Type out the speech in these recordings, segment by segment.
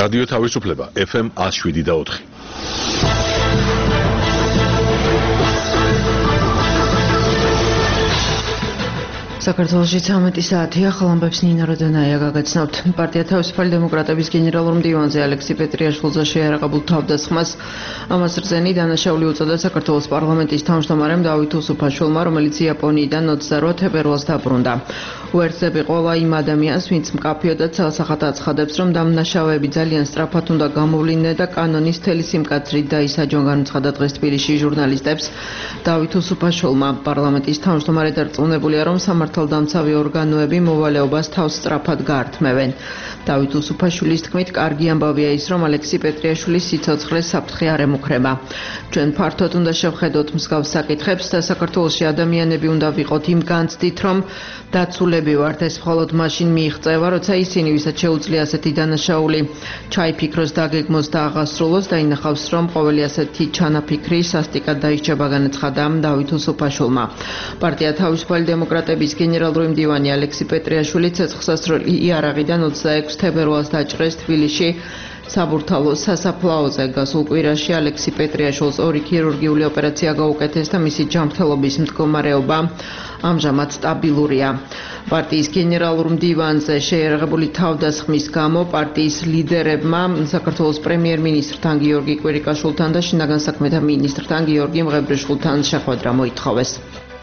რადიო თავისუფლება FM 107.4. საქართველოში 13 საათია, ხალხებს ნინა როდენაია გაგაცნობთ. პარტია თავისუფალი დემოკრატების გენერალურ მდივანზე ალექსი პეტრიაშვილზე შეარაღებულ თავდასხმას ამას რძენი დანაშაული უწოდა საქართველოს პარლამენტის თავმჯდომარემ დავით უსუფაშვილმა, რომელიც იაპონიიდან 28 თებერვალს დაბრუნდა. უერთდები ყველა იმ ადამიანს, ვინც მკაფიოდაც სასახად აცხადებს, რომ დამნაშავეები ძალიან სწრაფად უნდა გამოვლინდნენ და კანონის მთელი სიმკაცრით დაისაჯონ, განაცხადა დღეს თბილისში ჟურნალისტებს დავით უსუფაშვილმა. პარლამენტის თავმჯდომარე დარწმუნებულია, რომ სამართალდამცავი ორგანოები მოვალეობას თავს სწრაფად გაართმევენ. დავით უსუფაშვილის თქმით, კარგი ამბავია ის, რომ ალექსი პეტრიაშვილის სიცოცხლეს საფრთხე არ ემუქრება. ჩვენ ფართოდ უნდა შევხედოთ მსგავს საკითხებს და საქართველოში ადამიანები უნდა ვიყოთ იმ განცდით, რომ დაცულები ვართ. ეს მხოლოდ მაშინ მიიღწევა, როცა ისინი, ვისაც შეუძლია ასეთი დანაშაული, ჩაიფიქროს, დაგეგმოს და აღასრულოს და ინახავს, რომ ყოველი ასეთი ჩანაფიქრი სასტიკად დაისჯება, განაცხადა დავით უსუფაშვილმა. პარტია თავისუფალი დემოკრატების გენერალური მდივანი ალექსი პეტრიაშვილი ცეცხლსასროლი იარაღიდან 26 თებერვალს დაჭრეს თბილისში საბურთალოს სასაფლაოზე. გასულ კვირაში ალექსი პეტრიაშვილს 2 ქირურგიული ოპერაცია გაუკეთეს და მისი ჯანმრთელობის მდგომარეობა ამჟამად სტაბილურია. პარტიის გენერალურ მდივანზე შეერაღებული თავდასხმის გამო პარტიის ლიდერებმა საქართველოს პრემიერ-მინისტრთან გიორგი კვირიკაშვილთან და შინაგან საქმეთა მინისტრთან გიორგი მღებრიშვილთან შეხვედრა მოითხოვეს.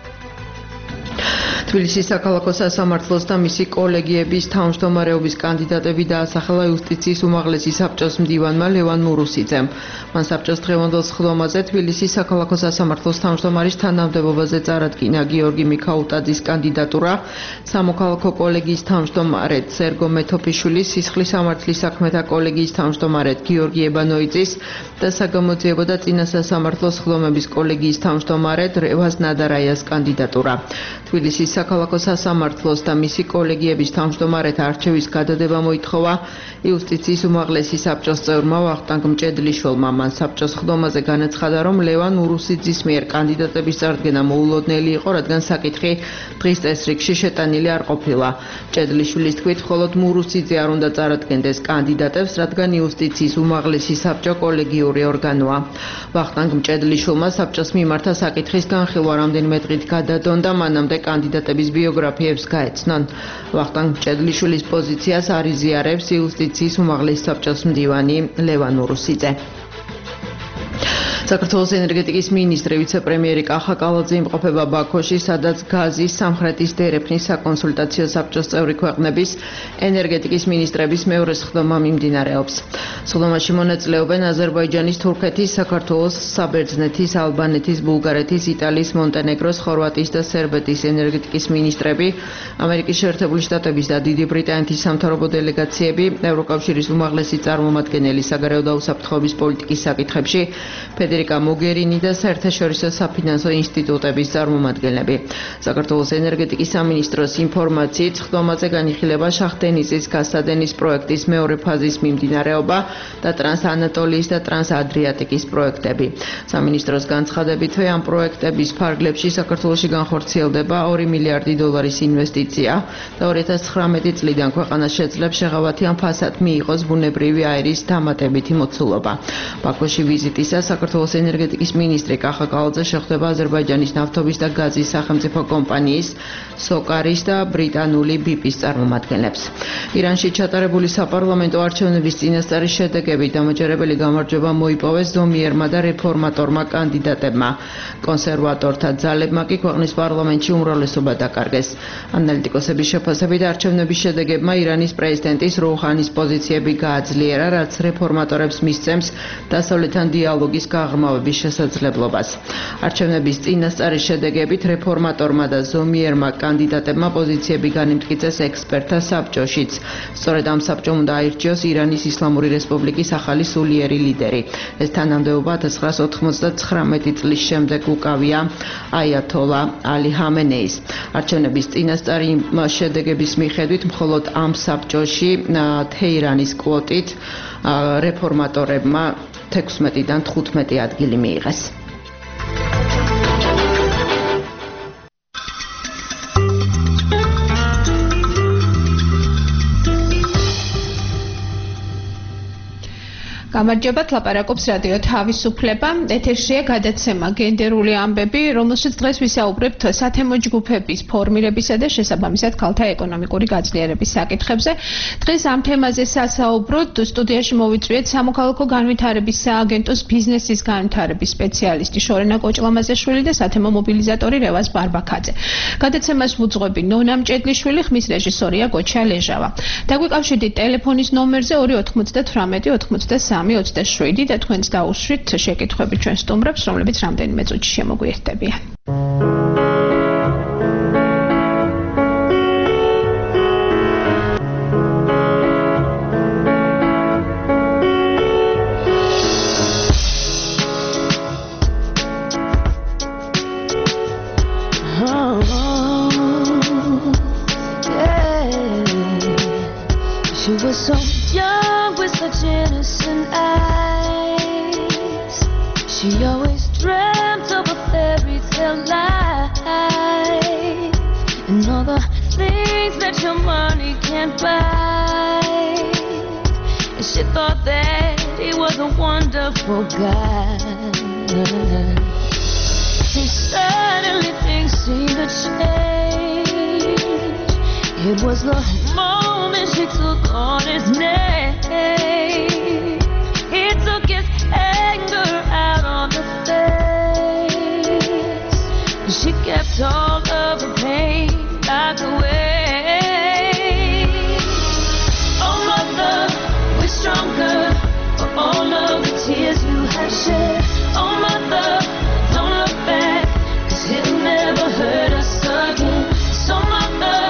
თბილისის საქალაქო სასამართლოს და მისი კოლეგიების თავმჯდომარეობის კანდიდატები დაასახელა იუსტიციის უმაღლესი საბჭოს მდივანმა ლევან მურუსიძემ. მან საბჭოს დღევანდელ სხდომაზე თბილისის საქალაქო სასამართლოს თავმჯდომარის თანამდებობაზე წარადგინა გიორგი მიქაუტაძის კანდიდატურა, სამოქალაქო კოლეგიის თავმჯდომარედ სერგო მეთოფიშვილის, სისხლის სამართლის საქმეთა კოლეგიის თავმჯდომარედ გიორგი ებანოიძის და საგამოძიებო და წინა სასამართლოს სხდომების კოლეგიის თავმჯდომარედ რევაზ ნადარაიას კანდიდატურა. თბილისის საქალაქო სასამართლოს და მისი კოლეგიების თავმჯდომარეთა არჩევის გადადება მოითხოვა იუსტიციის უმაღლესი საბჭოს წევრმა ვახტანგ მჭედლიშვილმა. მან საბჭოს სხდომაზე განაცხადა, რომ ლევან მურუსიძის მიერ კანდიდატების წარდგენა მოულოდნელი იყო, რადგან საკითხი დღის წესრიგში შეტანილი არ ყოფილა. მჭედლიშვილის თქმით, მხოლოდ მურუსიძე არ უნდა წარადგენდეს კანდიდატებს, რადგან იუსტიციის უმაღლესი საბჭო კოლეგიური ორგანოა. ვახტანგ მჭედლიშვილმა საბჭოს მიმართა საკითხის განხილვა რამდენიმე დღით გადადონდა, მანამდე კანდიდატების ბიოგრაფიებს გაეცნონ. ვახტანგ მჭედლიშვილის პოზიციას არ იზიარებს იუსტიციის უმაღლესი საბჭოს მდივანი ლევან მურუსიძე. საქართველოს ენერგეტიკის მინისტრი ვიცე-პრემიერი კახა კალაძე იმყოფება ბაქოში, სადაც გაზის სამხრეთის დერეფნის საკონსულტაციო საბჭოს წევრი ქვეყნების ენერგეტიკის მინისტრების მეორე სხდომა მიმდინარეობს. სხდომაში მონაწილეობენ აზერბაიჯანის, თურქეთის, საქართველოს, საბერძნეთის, ალბანეთის, ბულგარეთის, იტალიის, მონტენეგროს, ხორვატიის და სერბეთის ენერგეტიკის მინისტრები, ამერიკის შეერთებული შტატების და დიდი ბრიტანეთის სამთავრობო დელეგაციები, ევროკავშირის უმაღლესი წარმომადგენელი საგარეო და უსაფრთხოების პოლიტიკის საკითხებში ფედერიკა მოგერინი და საერთაშორისო საფინანსო ინსტიტუტების წარმომადგენლები. საქართველოს ენერგეტიკის სამინისტროს ინფორმაციით, სხდომაზე განიხილება შახტენიზის გაზსადენის პროექტის მეორე ფაზის მიმდინარეობა და ტრანსანატოლიის და ტრანსადრიატიკის პროექტები. სამინისტროს განცხადებითვე ამ პროექტების ფარგლებში საქართველოში განხორციელდება 2 მილიარდი დოლარის ინვესტიცია და 2019 წლიდან ქვეყანას შეძლებს შეღავათი ამ ფასად მიიღოს ბუნებრივი აირის დამატებითი მოცულობა. ბაქოში ვიზიტისას საქართველოს ენერგეტიკის მინისტრი კახა კალაძე შეხვდება აზერბაიჯანის ნავთობის და გაზის სახელმწიფო კომპანიის სოკარის და ბრიტანული ბიპის წარმომადგენლებს. ირანში ჩატარებული საპარლამენტო არჩევნების წინასწარი შედეგებით დამაჯერებელი გამარჯვება მოიპოვეს ზომიერმა და რეფორმატორმა კანდიდატებმა. კონსერვატორთა ძალებმა კი ქვეყნის პარლამენტში უმრავლესობა დაკარგეს. ანალიტიკოსების შეფასებით არჩევნების შედეგებმა ირანის პრეზიდენტის როუჰანის პოზიციები გააძლიერა, რაც რეფორმატორებს მისცემს დასავლეთთან დიალოგის გაღრმავების შესაძლებლობას. არჩევნების წინასწარი შედეგებით რეფორმატორმა და ზომიერმა კანდიდატებმა პოზიციები განიმტკიცეს ექსპერტთა საბჭოშიც. სწორედ ამ საბჭომ უნდა აირჩიოს ირანის ისლამური რესპუბლიკის ახალი სულიერი ლიდერი. ეს თანამდებობა 1999 წლის შემდეგ უკავია აიათოლა ალი ჰამენეის. არჩევნების წინასწარი შედეგების მიხედვით მხოლოდ ამ საბჭოში თეირანის კვოტით რეფორმატორებმა 16-დან 15 ადგილი მიიღეს. გამარჯობათ, ლაპარაკობს რადიო თავისუფლება. ეთერშია გადაცემა გენდერული ამბები, რომელშიც დღეს ვისაუბრებთ სათემო ჯგუფების ფორმირებისა და შესაბამისად ქალთა ეკონომიკური გაძლიერების საკითხებზე. დღეს ამ თემაზე სასაუბროთ სტუდიაში მოვიწვიეთ სამოქალაქო განვითარების სააგენტოს ბიზნესის განვითარების სპეციალისტი შორენა კოჭლამაზეშვილი და სათემო მობილიზატორი რევაზ ბარბაქაძე. გადაცემას ვუძღვები ნონა მჭედლიშვილი, ხმის რეჟისორია გოჩა ლეჟავა. დაგვიკავშირდით ტელეფონის ნომერზე 298 83 27 და თქვენც დაუსვით შეკითხვები ჩვენ სტუმრებს, რომლებიც რამდენიმე წუთში შემოგვიერთდებიან. It was the moment she took on his name. He took his anger out on the face. She kept all of the pain locked away. Oh mother, we're stronger for all of the tears you have shed. Oh mother, don't look back, 'cause he'll never hurt us again. So mother,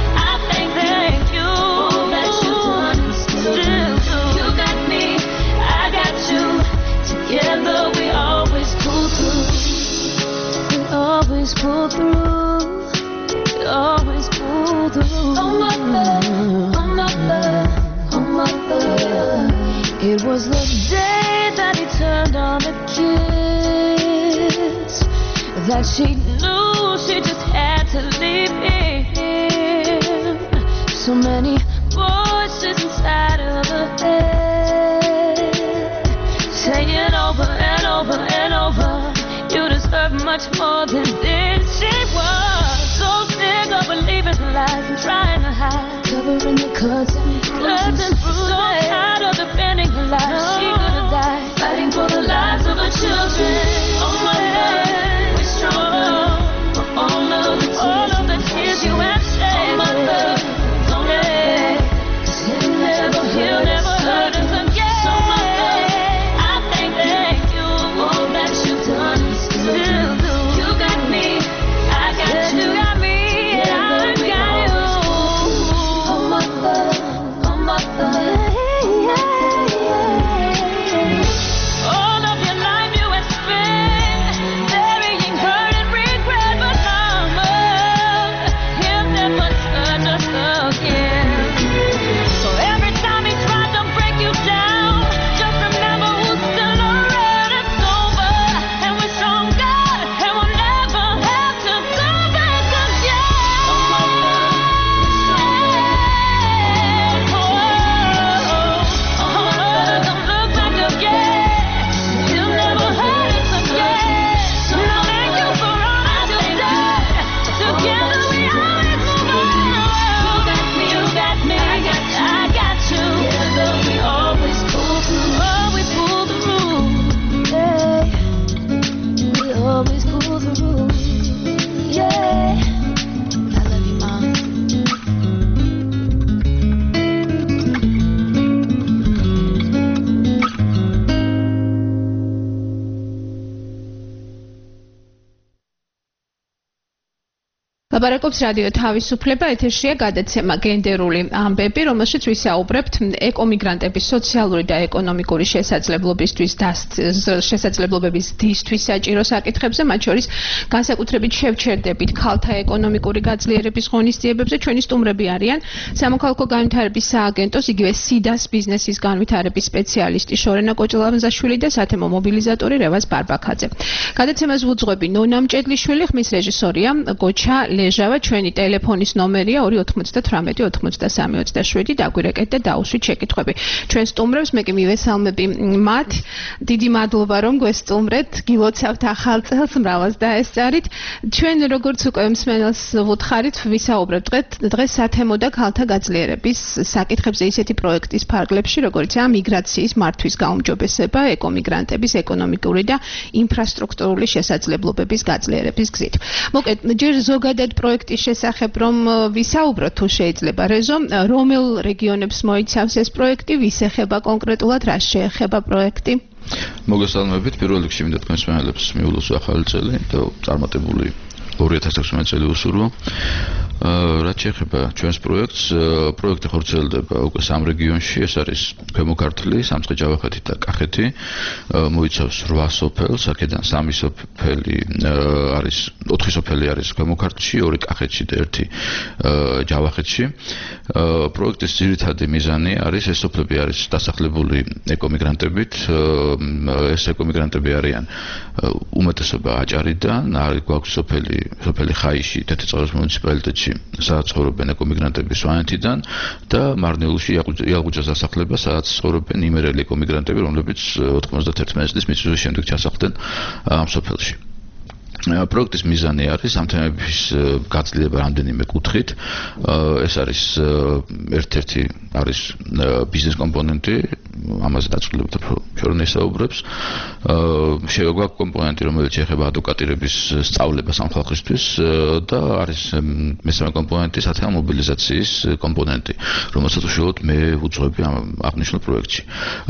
pull through, we always pull through. Oh mother, oh mother, oh mother. It was the day that he turned on the kids that she knew she just had to leave him. So many voices inside of her head saying over and over and over, you deserve much more than this. She was so sick of believing lies and trying to hide, covering the cuts and bruises. So tired of defending her life, she could have died, fighting for the lives of her children. Oh mother, we're stronger for all of the tears you have shed. Oh mother, don't let it, 'cause he'll never hurt us again. So mother, I thank you for all that you've done and still do. You got me, I got you, got me, and I got you. Oh mother, oh mother. All of your life you have spent burying hurt and regret, but mama, he'll never touch us again. So every time he tries to break you down, just remember who's still around. It's over, and we're stronger, and we'll never have to go back again. Oh mother, don't look back again. You'll never hurt us again. So thank you for all you've done. Together we always move on. You got me, I got you. Together we always pull through. Oh, we pull through. Yeah, we always pull through. Yeah, I love you, Mom. ლაპარაკობს რადიო თავისუფლება, ეთერშია გადაცემა გენდერული ამბები, რომელშიც ვისაუბრებთ ეკომიგრანტების სოციალური და ეკონომიკური შესაძლებლობების დისთვის საჭირო საკითხებზე, მათ შორის განსაკუთრებით შევჩერდებით ქალთა ეკონომიკური გაძლიერების ღონისძიებებზე. ჩვენი სტუმრები არიან სამოქალაქო განვითარების სააგენტოს, იგივე სიდას ბიზნესის განვითარების სპეციალისტი შორენა კოჭლამაზეშვილი და სათემო მობილიზატორი რევაზ ბარბაქაძე. გადაცემას ვუძღვები ნონა მჭედლიშვილი, ხმის რეჟისორია გოჩა ლეჟავა, ჩვენი ტელეფონის ნომერია 298 93 27, დაგვირეკეთ და დაუშვით შეკითხვები. ჩვენ სტუმრებს მე კი მივესალმები მათ. დიდი მადლობა რომ გვესტუმრეთ, გილოცავთ ახალ წელს, მრავალს დაესწარით. ჩვენ როგორც უკვე მსმენელს ვუთხარით, ვისაუბრებთ დღეს სათემო და ქალთა გაძლიერების საკითხებზე ისეთი პროექტის ფარგლებში, როგორიცაა მიგრაციის მართვის გაუმჯობესება, ეკომიგრანტების ეკონომიკური და ინფრასტრუქტურული შესაძლებლობების გაძლიერების გზით. მოკეთ, ჯერ ზოგადად პროექტის შესახებ რომ ვისაუბროთ, თუ შეიძლება, რეზო, რომელ რეგიონებს მოიცავს ეს პროექტი, ვის ეხება კონკრეტულად, რაც შეეხება პროექტი? მოგესალმებით, პირველ რიგში მინდა თქვენს მსმენელებს მიულოცო ახალი წელი და წარმატებული 2016 წელი უსურვო. რაც შეეხება ჩვენს პროექტს, პროექტი ხორციელდება უკვე 3 რეგიონში, ეს არის ქვემო ქართლი, სამცხე-ჯავახეთი და კახეთი. მოიცავს 8 სოფელს, აქედან 3 სოფელი არის, 4 სოფელი არის ქვემო ქართლში, 2 კახეთში და 1 ჯავახეთში. პროექტის ძირითადი მიზანი არის, ეს სოფლები არის დასახლებული ეკომიგრანტებით. ეს ეკომიგრანტები არიან უმეტესობა აჭარიდან, არის გვაქვს სოფელი ხაიში, თეთრიწყაროს მუნიციპალიტეტში, სადაც ცხოვრობენ ეკომიგრანტები სვანეთიდან და მარნეულში იალღუჯას დასახლება, სადაც ცხოვრობენ იმერელი ეკომიგრანტები, რომლებიც 91 წლის მიწვევის შემდეგ ჩასახლდნენ ამ სოფელში. პროექტის მიზანი არის ამ თემების გაძლიერება რამდენიმე კუთხით. ეს არის ერთ-ერთი არის ბიზნეს კომპონენტი, ამაზე დაწყვილებით უფრო ისაუბრებს. შეგვაქვს კომპონენტი, რომელიც ეხება ადვოკატირების სწავლებას ამ ხალხისთვის და არის მესამე კომპონენტი სათემო მობილიზაციის კომპონენტი, რომელსაც უშუალოდ მე ვუძღვები ამ აღნიშნულ პროექტში.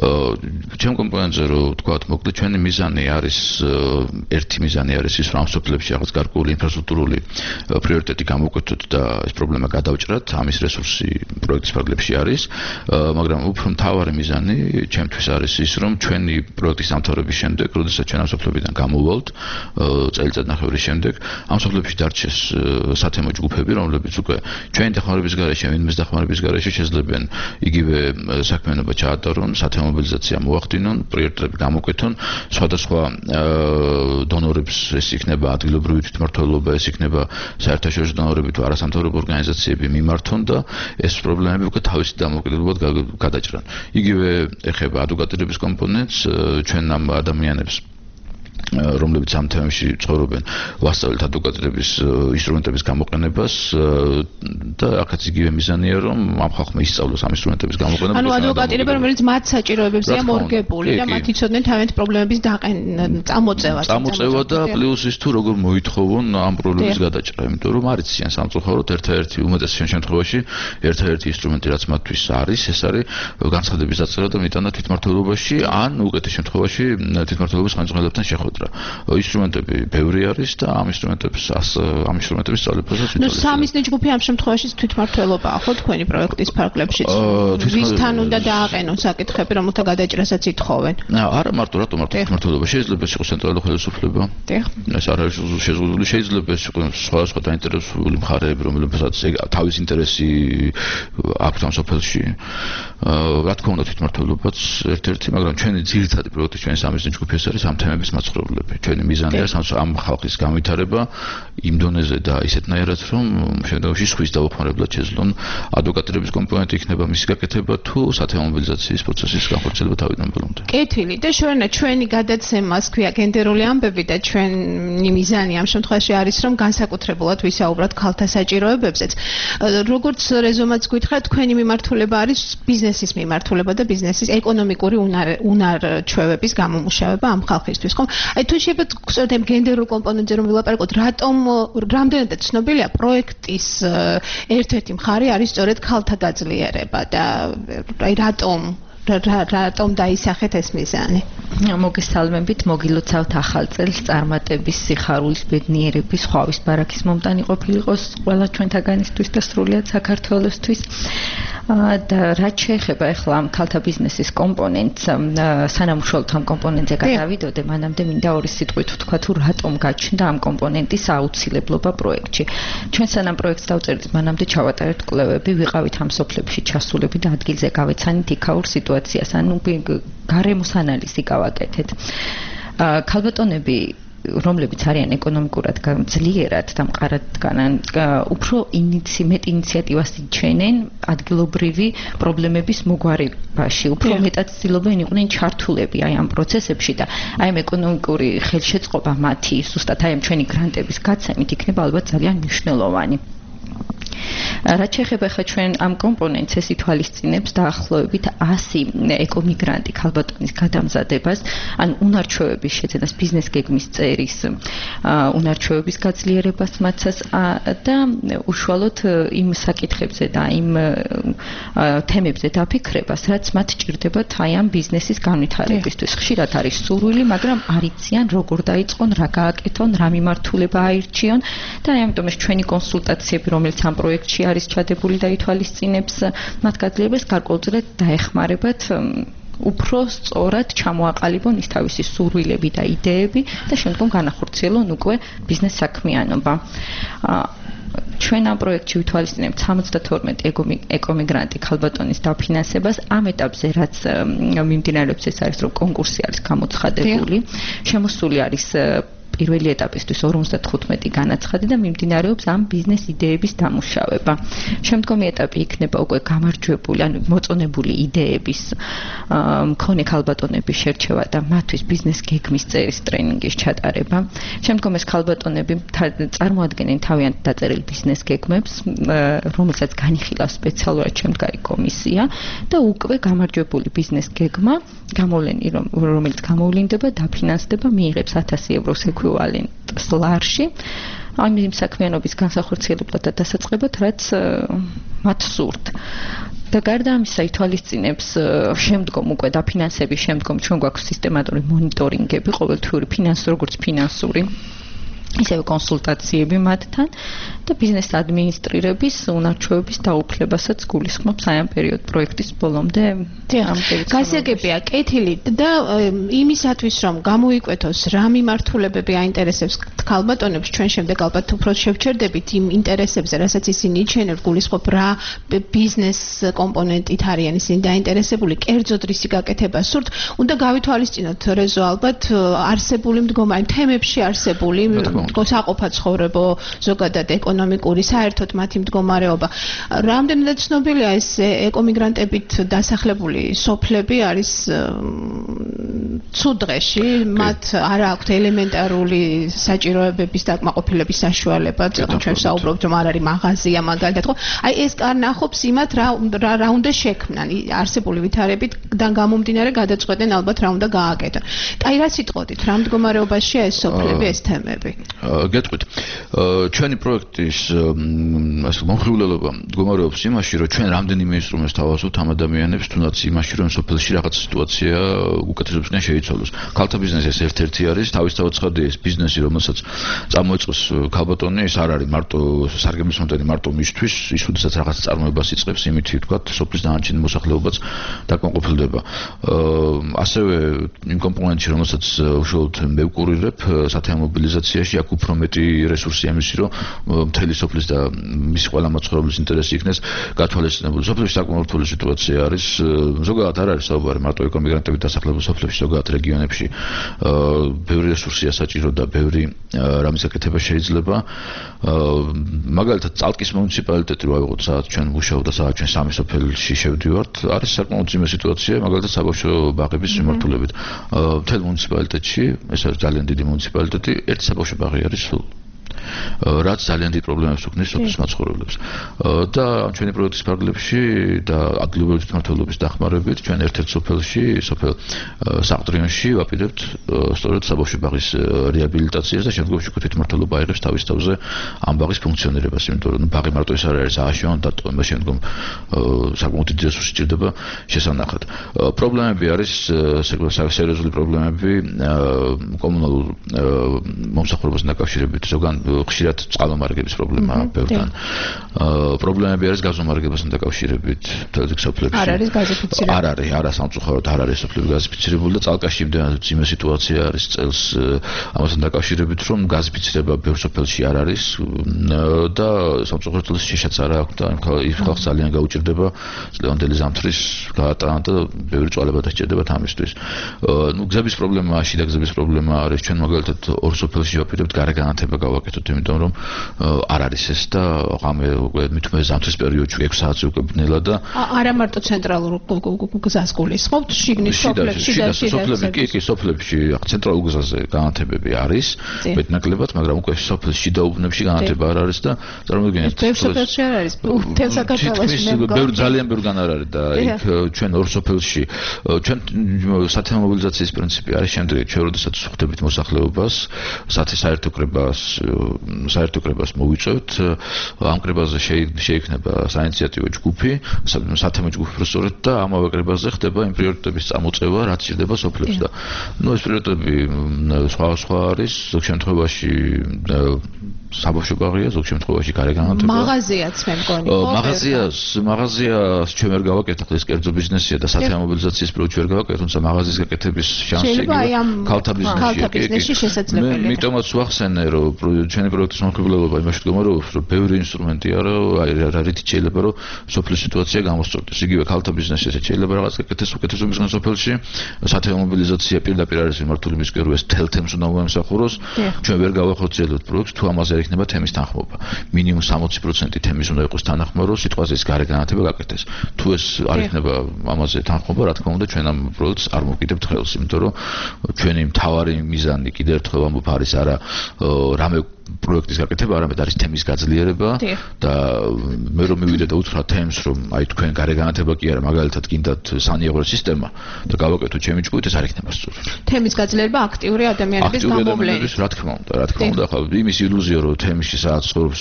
ჩემ კომპონენტზე რო ვთქვათ, მოკლედ ჩვენი მიზანი არის ერთი მიზანი არის ის, რომ ამ სოფლებში რაღაც გარკვეული ინფრასტრუქტურული პრიორიტეტი გამოვკვეთოთ და ეს პრობლემა გადავჭრათ, ამის რესურსი პროექტის ფარგლებში არის, მაგრამ უფრო მთავარი მიზანი ჩემთვის არის ის, რომ ჩვენი პროექტის დამთავრების შემდეგ, როდესაც ჩვენ ამ სოფლებიდან გამოვვალთ, წელიწადნახევრის შემდეგ, ამ სოფლებში დარჩეს სათემო ჯგუფები, რომლებიც უკვე ჩვენი დახმარების გარეშე, ვინმეს დახმარების გარეშე შეძლებენ იგივე საქმიანობა ჩაატარონ, სათემო მობილიზაცია მოახდინონ, პრიორიტეტები გამოვკვეთონ, სხვადასხვა დონორებს ეს იქნება ადგილობრივი თვითმმართველობა, ეს იქნება საერთაშორისო დონორები თუ არასამთავრობო ორგანიზაციები მიმართონ და ეს პრობლემები უკვე თავისი დამოუკიდებლად გადაჭრან. იგივე ეხება ადვოკატირების კომპონენტს, ჩვენ ამ ადამიანებს რომლებიც ამ თემებში ცხოვრობენ, ვასწავლეთ ადვოკატირების ინსტრუმენტების გამოყენებას და აქაც იგივე მიზანია, რომ ამ ხალხმა ისწავლოს ამ ინსტრუმენტების გამოყენება. ანუ ადვოკატირება, რომელიც მათ საჭიროებებზეა მორგებული და მათ იცოდნენ თავიანთი პრობლემების წამოწევა და პლუს ის თუ როგორ მოითხოვონ ამ პრობლემის გადაჭრა, იმიტომ რომ არ იციან სამწუხაროდ ერთ-ერთი უმეტეს შემთხვევაში ერთ-ერთი ინსტრუმენტი, რაც მათთვის არის, ეს არის განცხადების დაწერა და მიტანა თვითმმართველობაში, ან უკეთეს შემთხვევაში თვითმმართველობის ხელმძღვანელებთან შეხვედრა. ინსტრუმენტები ბევრი არის და ამ ინსტრუმენტების სწავლებასაც ნუ სამიზნე ჯგუფი ამ შემთხვევაში თვითმმართველობაა, ხო, თქვენი პროექტის ფარგლებშიც? ვისთან უნდა დააყენონ საკითხები, რომელთა გადაჭრასაც ითხოვენ? არა, რატომ თვითმმართველობა შეიძლება იყოს ცენტრალური ხელისუფლება. ეს არ არის შეზღუდული, შეიძლება ეს იყოს სხვადასხვა დაინტერესებული მხარეები, რომლებსაც თავის ინტერესი აქვს ამ სოფელში. რა თქმა უნდა, თვითმმართველობაც ერთ-ერთი, მაგრამ ჩვენი ძირითადი პროექტი, ჩვენი სამიზნე ჯგუფი ეს არის ამ თემების მაცხოვრებლები. ჩვენი მიზანი არის ამ ხალხის განვითარება იმ დონეზე და ისეთნაირად, რომ შემდგომში სხვის დაუხმარებლად შეძლონ ადვოკატირების კომპონენტი იქნება მისი გაკეთება თუ სათემო მობილიზაციის პროცესის განხორციელება თავიდან ბოლომდე. კეთილი და ჩვენი გადაცემას ქვია გენდერული ამბები და ჩვენი მიზანი ამ შემთხვევაში არის, რომ განსაკუთრებულად ვისაუბროთ ქალთა საჭიროებებზეც. როგორც რეზომაც გითხრათ, თქვენი მიმართულება არის ბიზნესის მიმართულება და ბიზნესის ეკონომიკური უნარჩვევების გამომუშავება ამ ხალხისთვის, ხო? აი თუ შეიძლება გწოდებ გენდერულ კომპონენტზე რომ ვილაპარაკოთ, რამდენადაც ცნობილია პროექტის ერთ-ერთი მხარე არის სწორედ ქალთა გაძლიერება და აი რატომ დაისახეთ ეს მიზანი? მოგესალმებით, მოგილოცავთ ახალ წელს, წარმატების, სიხარულის, ბედნიერების, ხვავის ბარაქის მომტანი ყოფილიყოს ყველა ჩვენთაგანისთვის და სრულიად საქართველოსთვის. და რაც შეეხება ახლა ამ ქალთა ბიზნესის კომპონენტს, სანამ უშუალოდ ამ კომპონენტზე გადავიდოდე, მანამდე მინდა ორი სიტყვით ვთქვა, თუ რატომ გაჩნდა ამ კომპონენტის აუცილებლობა პროექტში. ჩვენ სანამ პროექტს დავწერთ, მანამდე ჩავატარეთ კვლევები, ვიყავით ამ სოფლებში ჩასულები და ადგილზე გავეცანით იქაურ სიტუაციას, ანუ გარემოს ანალიზი გავაკეთეთ. ქალბატონები რომლებიც არიან ეკონომიკურად ძლიერად და მყარად დგანან, უფრო მეტ ინიციატივას იჩენენ ადგილობრივი პრობლემების მოგვარებაში, უფრო მეტად ცდილობენ იყვნენ ჩართულები აი ამ პროცესებში და აი ამ ეკონომიკური ხელშეწყობა მათი ზუსტად აი ამ ჩვენი გრანტების გაცემით იქნება ალბათ ძალიან მნიშვნელოვანი. რაც შეეხება ხა ჩვენ ამ კომპონენტს ეს ითვალისწინებს დაახლოებით 100 ეკომიგრანტი ქალბატონის გადამზადებას, ან უნარჩვევების შეძენას, ბიზნეს გეგმის წერის უნარჩვევების გაძლიერებას მათაც და უშუალოდ იმ საკითხებზე და იმ თემებზე დაფიქრებას, რაც მათ ჭირდებათ აი ამ ბიზნესის განვითარებისთვის. ხშირად არის სურვილი, მაგრამ არ იციან როგორ დაიწყონ, რა გააკეთონ, რა მიმართულება აირჩიონ და ამიტომ ეს ჩვენი კონსულტაციები, რომელიც ამ პროექტში არის ჩადებული და ითვალისწინებს მათ გაძლიერებას, გარკვეულწილად დაეხმარებათ უფრო სწორად ჩამოაყალიბონ ის თავისი სურვილები და იდეები და შემდგომ განახორციელონ უკვე ბიზნეს საქმიანობა. ჩვენ ამ პროექტში ვითვალისწინებთ 72 ეკომიგრანტი ქალბატონის დაფინანსებას. ამ ეტაპზე რაც მიმდინარეობს ეს არის, რომ კონკურსი არის გამოცხადებული, შემოსული არის პირველი ეტაპისთვის 55 განაცხადი და მიმდინარეობს ამ ბიზნეს იდეების დამუშავება. შემდგომი ეტაპი იქნება უკვე გამარჯვებული, ანუ მოწონებული იდეების მქონე ქალბატონების შერჩევა და მათთვის ბიზნეს გეგმის წერის ტრენინგის ჩატარება. შემდგომ ეს ქალბატონები წარმოადგენენ თავიანთ დაწერილ ბიზნეს გეგმებს, რომელსაც განიხილავს სპეციალურად შემდგარი კომისია და უკვე გამარჯვებული ბიზნეს გეგმა გამოვლენი, რომელიც გამოვლინდება, დაფინანსდება, მიიღებს 1000 ევროს ეკვივალენტს ლარში. ამ საქმიანობის განსახორციელებლად და დასაწყებად, რაც მათ სურთ. და გარდა ამისა ითვალისწინებს შემდგომ უკვე დაფინანსების შემდგომ ჩვენ გვაქვს სისტემატური მონიტორინგები, ყოველთვიური როგორც ფინანსური ისევე კონსულტაციები მათთან და ბიზნეს ადმინისტრირების უნარჩვევების დაუფლებასაც გულისხმობს აი ამ პროექტის ბოლომდე. გასაგებია კეთილი და იმისათვის რომ გამოიკვეთოს რა მიმართულებები აინტერესებს ქალბატონებს, ჩვენ შემდეგ ალბათ უფრო შევჩერდებით იმ ინტერესებზე, რასაც ისინი იჩენებთ, გულისხმობ რა ბიზნეს კომპონენტით არიან ისინი დაინტერესებული, კერძოდ რისი გაკეთება სურთ, უნდა გავითვალისწინოთ რეზო ალბათ არსებული მდგომარი თემებში არსებული საყოფა ცხოვრებო, ზოგადად ეკონომიკური, საერთოდ მათი მდგომარეობა. რამდენადაც ცნობილია ეს ეკომიგრანტებით დასახლებული სოფლები არის ცუდ დღეში, მათ არ აქვთ ელემენტარული საჭიროებების დაკმაყოფილების საშუალება, ჩვენ საუბრობთ რომ არ არის მაღაზია მაგალითად, ხო? აი ეს კარნახობს იმათ რა უნდა შექმნან, არსებული ვითარებით და გამომდინარე გადაწყვეტენ ალბათ რა უნდა გააკეთონ. აი რა სიტყვით, რა მდგომარეობაშია ეს სოფლები, ეს თემები? გეტყვით. ჩვენი პროექტის მომხიბვლელობა მდგომარეობს იმაში, რომ ჩვენ რამდენიმე ინსტრუმენტს თავაზობთ ამ ადამიანებს, თუნდაც იმაში, რომ სოფელში რაღაც სიტუაცია უკეთესობისკენ შეიცვალოს. ქალთა ბიზნესი ეს ერთ-ერთი არის, თავისთავად ცხადია ეს ბიზნესი, რომელსაც წამოიწყოს ქალბატონი, ეს არ არის მარტო სარგებლის მომენტი მარტო მისთვის, ის უდესაც რაღაც წარმოებას იწყებს, იმით ვთქვათ, სოფლის დანარჩენი მოსახლეობაც დაკმაყოფილდება. ასევე იმ კომპონენტში, რომელსაც უშუალოდ მე ვკურირებ სათემო მობილიზაციაში, აქ უფრო მეტი რესურსი ამისი, რომ მთელი სოფლის და მის ყველა მაცხოვრებლის ინტერესი იქნეს გათვალისწინებული. სოფლებში საკმაოდ რთული სიტუაცია არის, ზოგადად არ არის საუბარი მარტო ეკომიგრანტებით დასახლებულ სოფლებში, ზოგადად რეგიონებში ბევრი რესურსია საჭირო და ბევრი რამის გაკეთება შეიძლება. მაგალითად, წალკის მუნიციპალიტეტი რო ავიღოთ, სადაც ჩვენ ვმუშაობთ და სადაც ჩვენ სამი სოფელში შევდივართ, არის საკმაოდ ძიმე სიტუაცია, მაგალითად საბავშვო ბაღების მიმართულებით. მთელ მუნიციპალიტეტში, ეს არის ძალიან დიდი მუნიციპალიტეტი, ერთი საბავშვო ბაღი არის სულ. რაც ძალიან დიდ პრობლემებს უქმნის სოფლის მაცხოვრებლებს. და ჩვენი პროექტის ფარგლებში და ადგილობრივი თვითმმართველობის დახმარებით ჩვენ ერთ-ერთ სოფელში, სოფელ საყდრიონში ვაპირებთ სწორედ საბავშვო ბაღის რეაბილიტაციას და შემდგომში თვითმმართველობა აიღებს თავის თავზე ამ ბაღის ფუნქციონირებას, იმიტომ რომ ბაღი მარტო ეს არ არის ააშენონ და ტოვება შემდგომ საკმაოდ დიდი რესურსი სჭირდება შესანახად. პრობლემები არის სერიოზული პრობლემები კომუნალურ მომსახურებასთან დაკავშირებით, ზოგან ხშირად წყალმომარაგების პრობლემაა ბევრთან. პრობლემები არის გაზომარაგებასთან დაკავშირებით მთელ სოფლებში. არ არის გაზიფიცირებული. არ არის, არა სამწუხაროდ არ არის სოფლები გაზიფიცირებული და წალკაში იმდენად ძიმე სიტუაცია არის წელს ამასთან დაკავშირებით, რომ გაზიფიცირება ბევრ სოფელში არ არის და სამწუხაროდ წელს შეშაც არა აქვს და ის ხალხს ძალიან გაუჭირდება ლევანდელი ზამთრის გაატანა და ბევრი წვალება დასჭირდებათ ამისთვის. გზების პრობლემაა, შიდა გზების პრობლემა არის. ჩვენ მაგალითად ორ სოფელში ვაპირებთ გარე განათება გავაკეთოთ, იმიტომ რომ არ არის ეს და ღამე უკვე მithume ზამთრის პერიოდში 6 საათზე უკვე ბნელა და არა მარტო ცენტრალურ გზას გულისხმობთ, შიგნის სოფლებში და სოფლებში კი სოფლებში ცენტრალურ გზაზე განათებები არის მეტნაკლებად, მაგრამ უკვე სოფლის შიდა უბნებში განათება არ არის და წარმოიდგინეთ ბევრ სოფელში არ არის, მთელ საქართველოში ბევრ ძალიან ბევრგან არ არის და იქ ჩვენ ორ სოფელში ჩვენ სათემო მობილიზაციის პრინციპი არის შემდეგი, ჩვენ როდესაც ვხვდებით მოსახლეობას, საერთო კრებას მოვიწევთ, ამ კრებაზე შეიქმნება საინიციატივო ჯგუფი, სათემო ჯგუფი პროსტორეთ და ამავე კრებაზე ხდება იმ პრიორიტეტების წამოწევა, რაც ჭირდება სოფლებს და ეს პრიორიტეტები სხვა არის, ზოგ შემთხვევაში საბავშვო ბაღია, ზოგ შემთხვევაში გარე განათება. მაღაზიაც მე მგონი. მაღაზიას ჩვენ ვერ გავაკეთებთ, ეს კერძო ბიზნესია და სათემო მობილიზაციის პროექტი ვერ გავაკეთებთ, თუმცა მაღაზიის გაკეთების შანსი ქალთა ბიზნესში შესაძლებელია. მიტომაც ვახსენე, რომ ჩვენი პროექტის მომხიბლელობა იმაში მდგომარეობს, რომ ბევრი ინსტრუმენტია, რითიც შეიძლება რომ სოფლის სიტუაცია გამოსწორდეს. იგივე ქალთა ბიზნესი ესეც შეიძლება რაღაც გაკეთდეს უკეთესო მისგან სოფელში. სათემო მობილიზაცია პირდაპირ არის მიმართული მის კერვეს თელ თემს უნდა მოემსახუროს. ჩვენ ვერ გავახორციელებთ პროექტს თუ ამაზე იქნება თემის თანხმობა. მინიმუმ 60% თემის უნდა იყოს თანახმობა, რომ სიტყვაზე ეს გარე განათება გაკეთდეს. თუ ეს არ იქნება ამაზე თანხმობა, რა თქმა უნდა, ჩვენ ამ პროექტს არ მოვკიდებთ ხელს, იმიტომ რომ ჩვენი მთავარი მიზანი კიდევ ერთხელ ამბობ არის არა რამე პროექტის გაკეთება, არამედ არის თემის გაძლიერება და მე რომ მივიდე და უთხრა თემს, რომ აი თქვენ გარე განათება კი არა, მაგალითად გინდათ სანიაღრო სისტემა და გავაკეთოთ ჩემი ჯგუფით, ეს არ იქნება სწორი. თემის გაძლიერება აქტიური ადამიანების გამოვლენით. რა თქმა უნდა, ხა იმის ილუზია, რომ თემში სადაც ცხოვრობს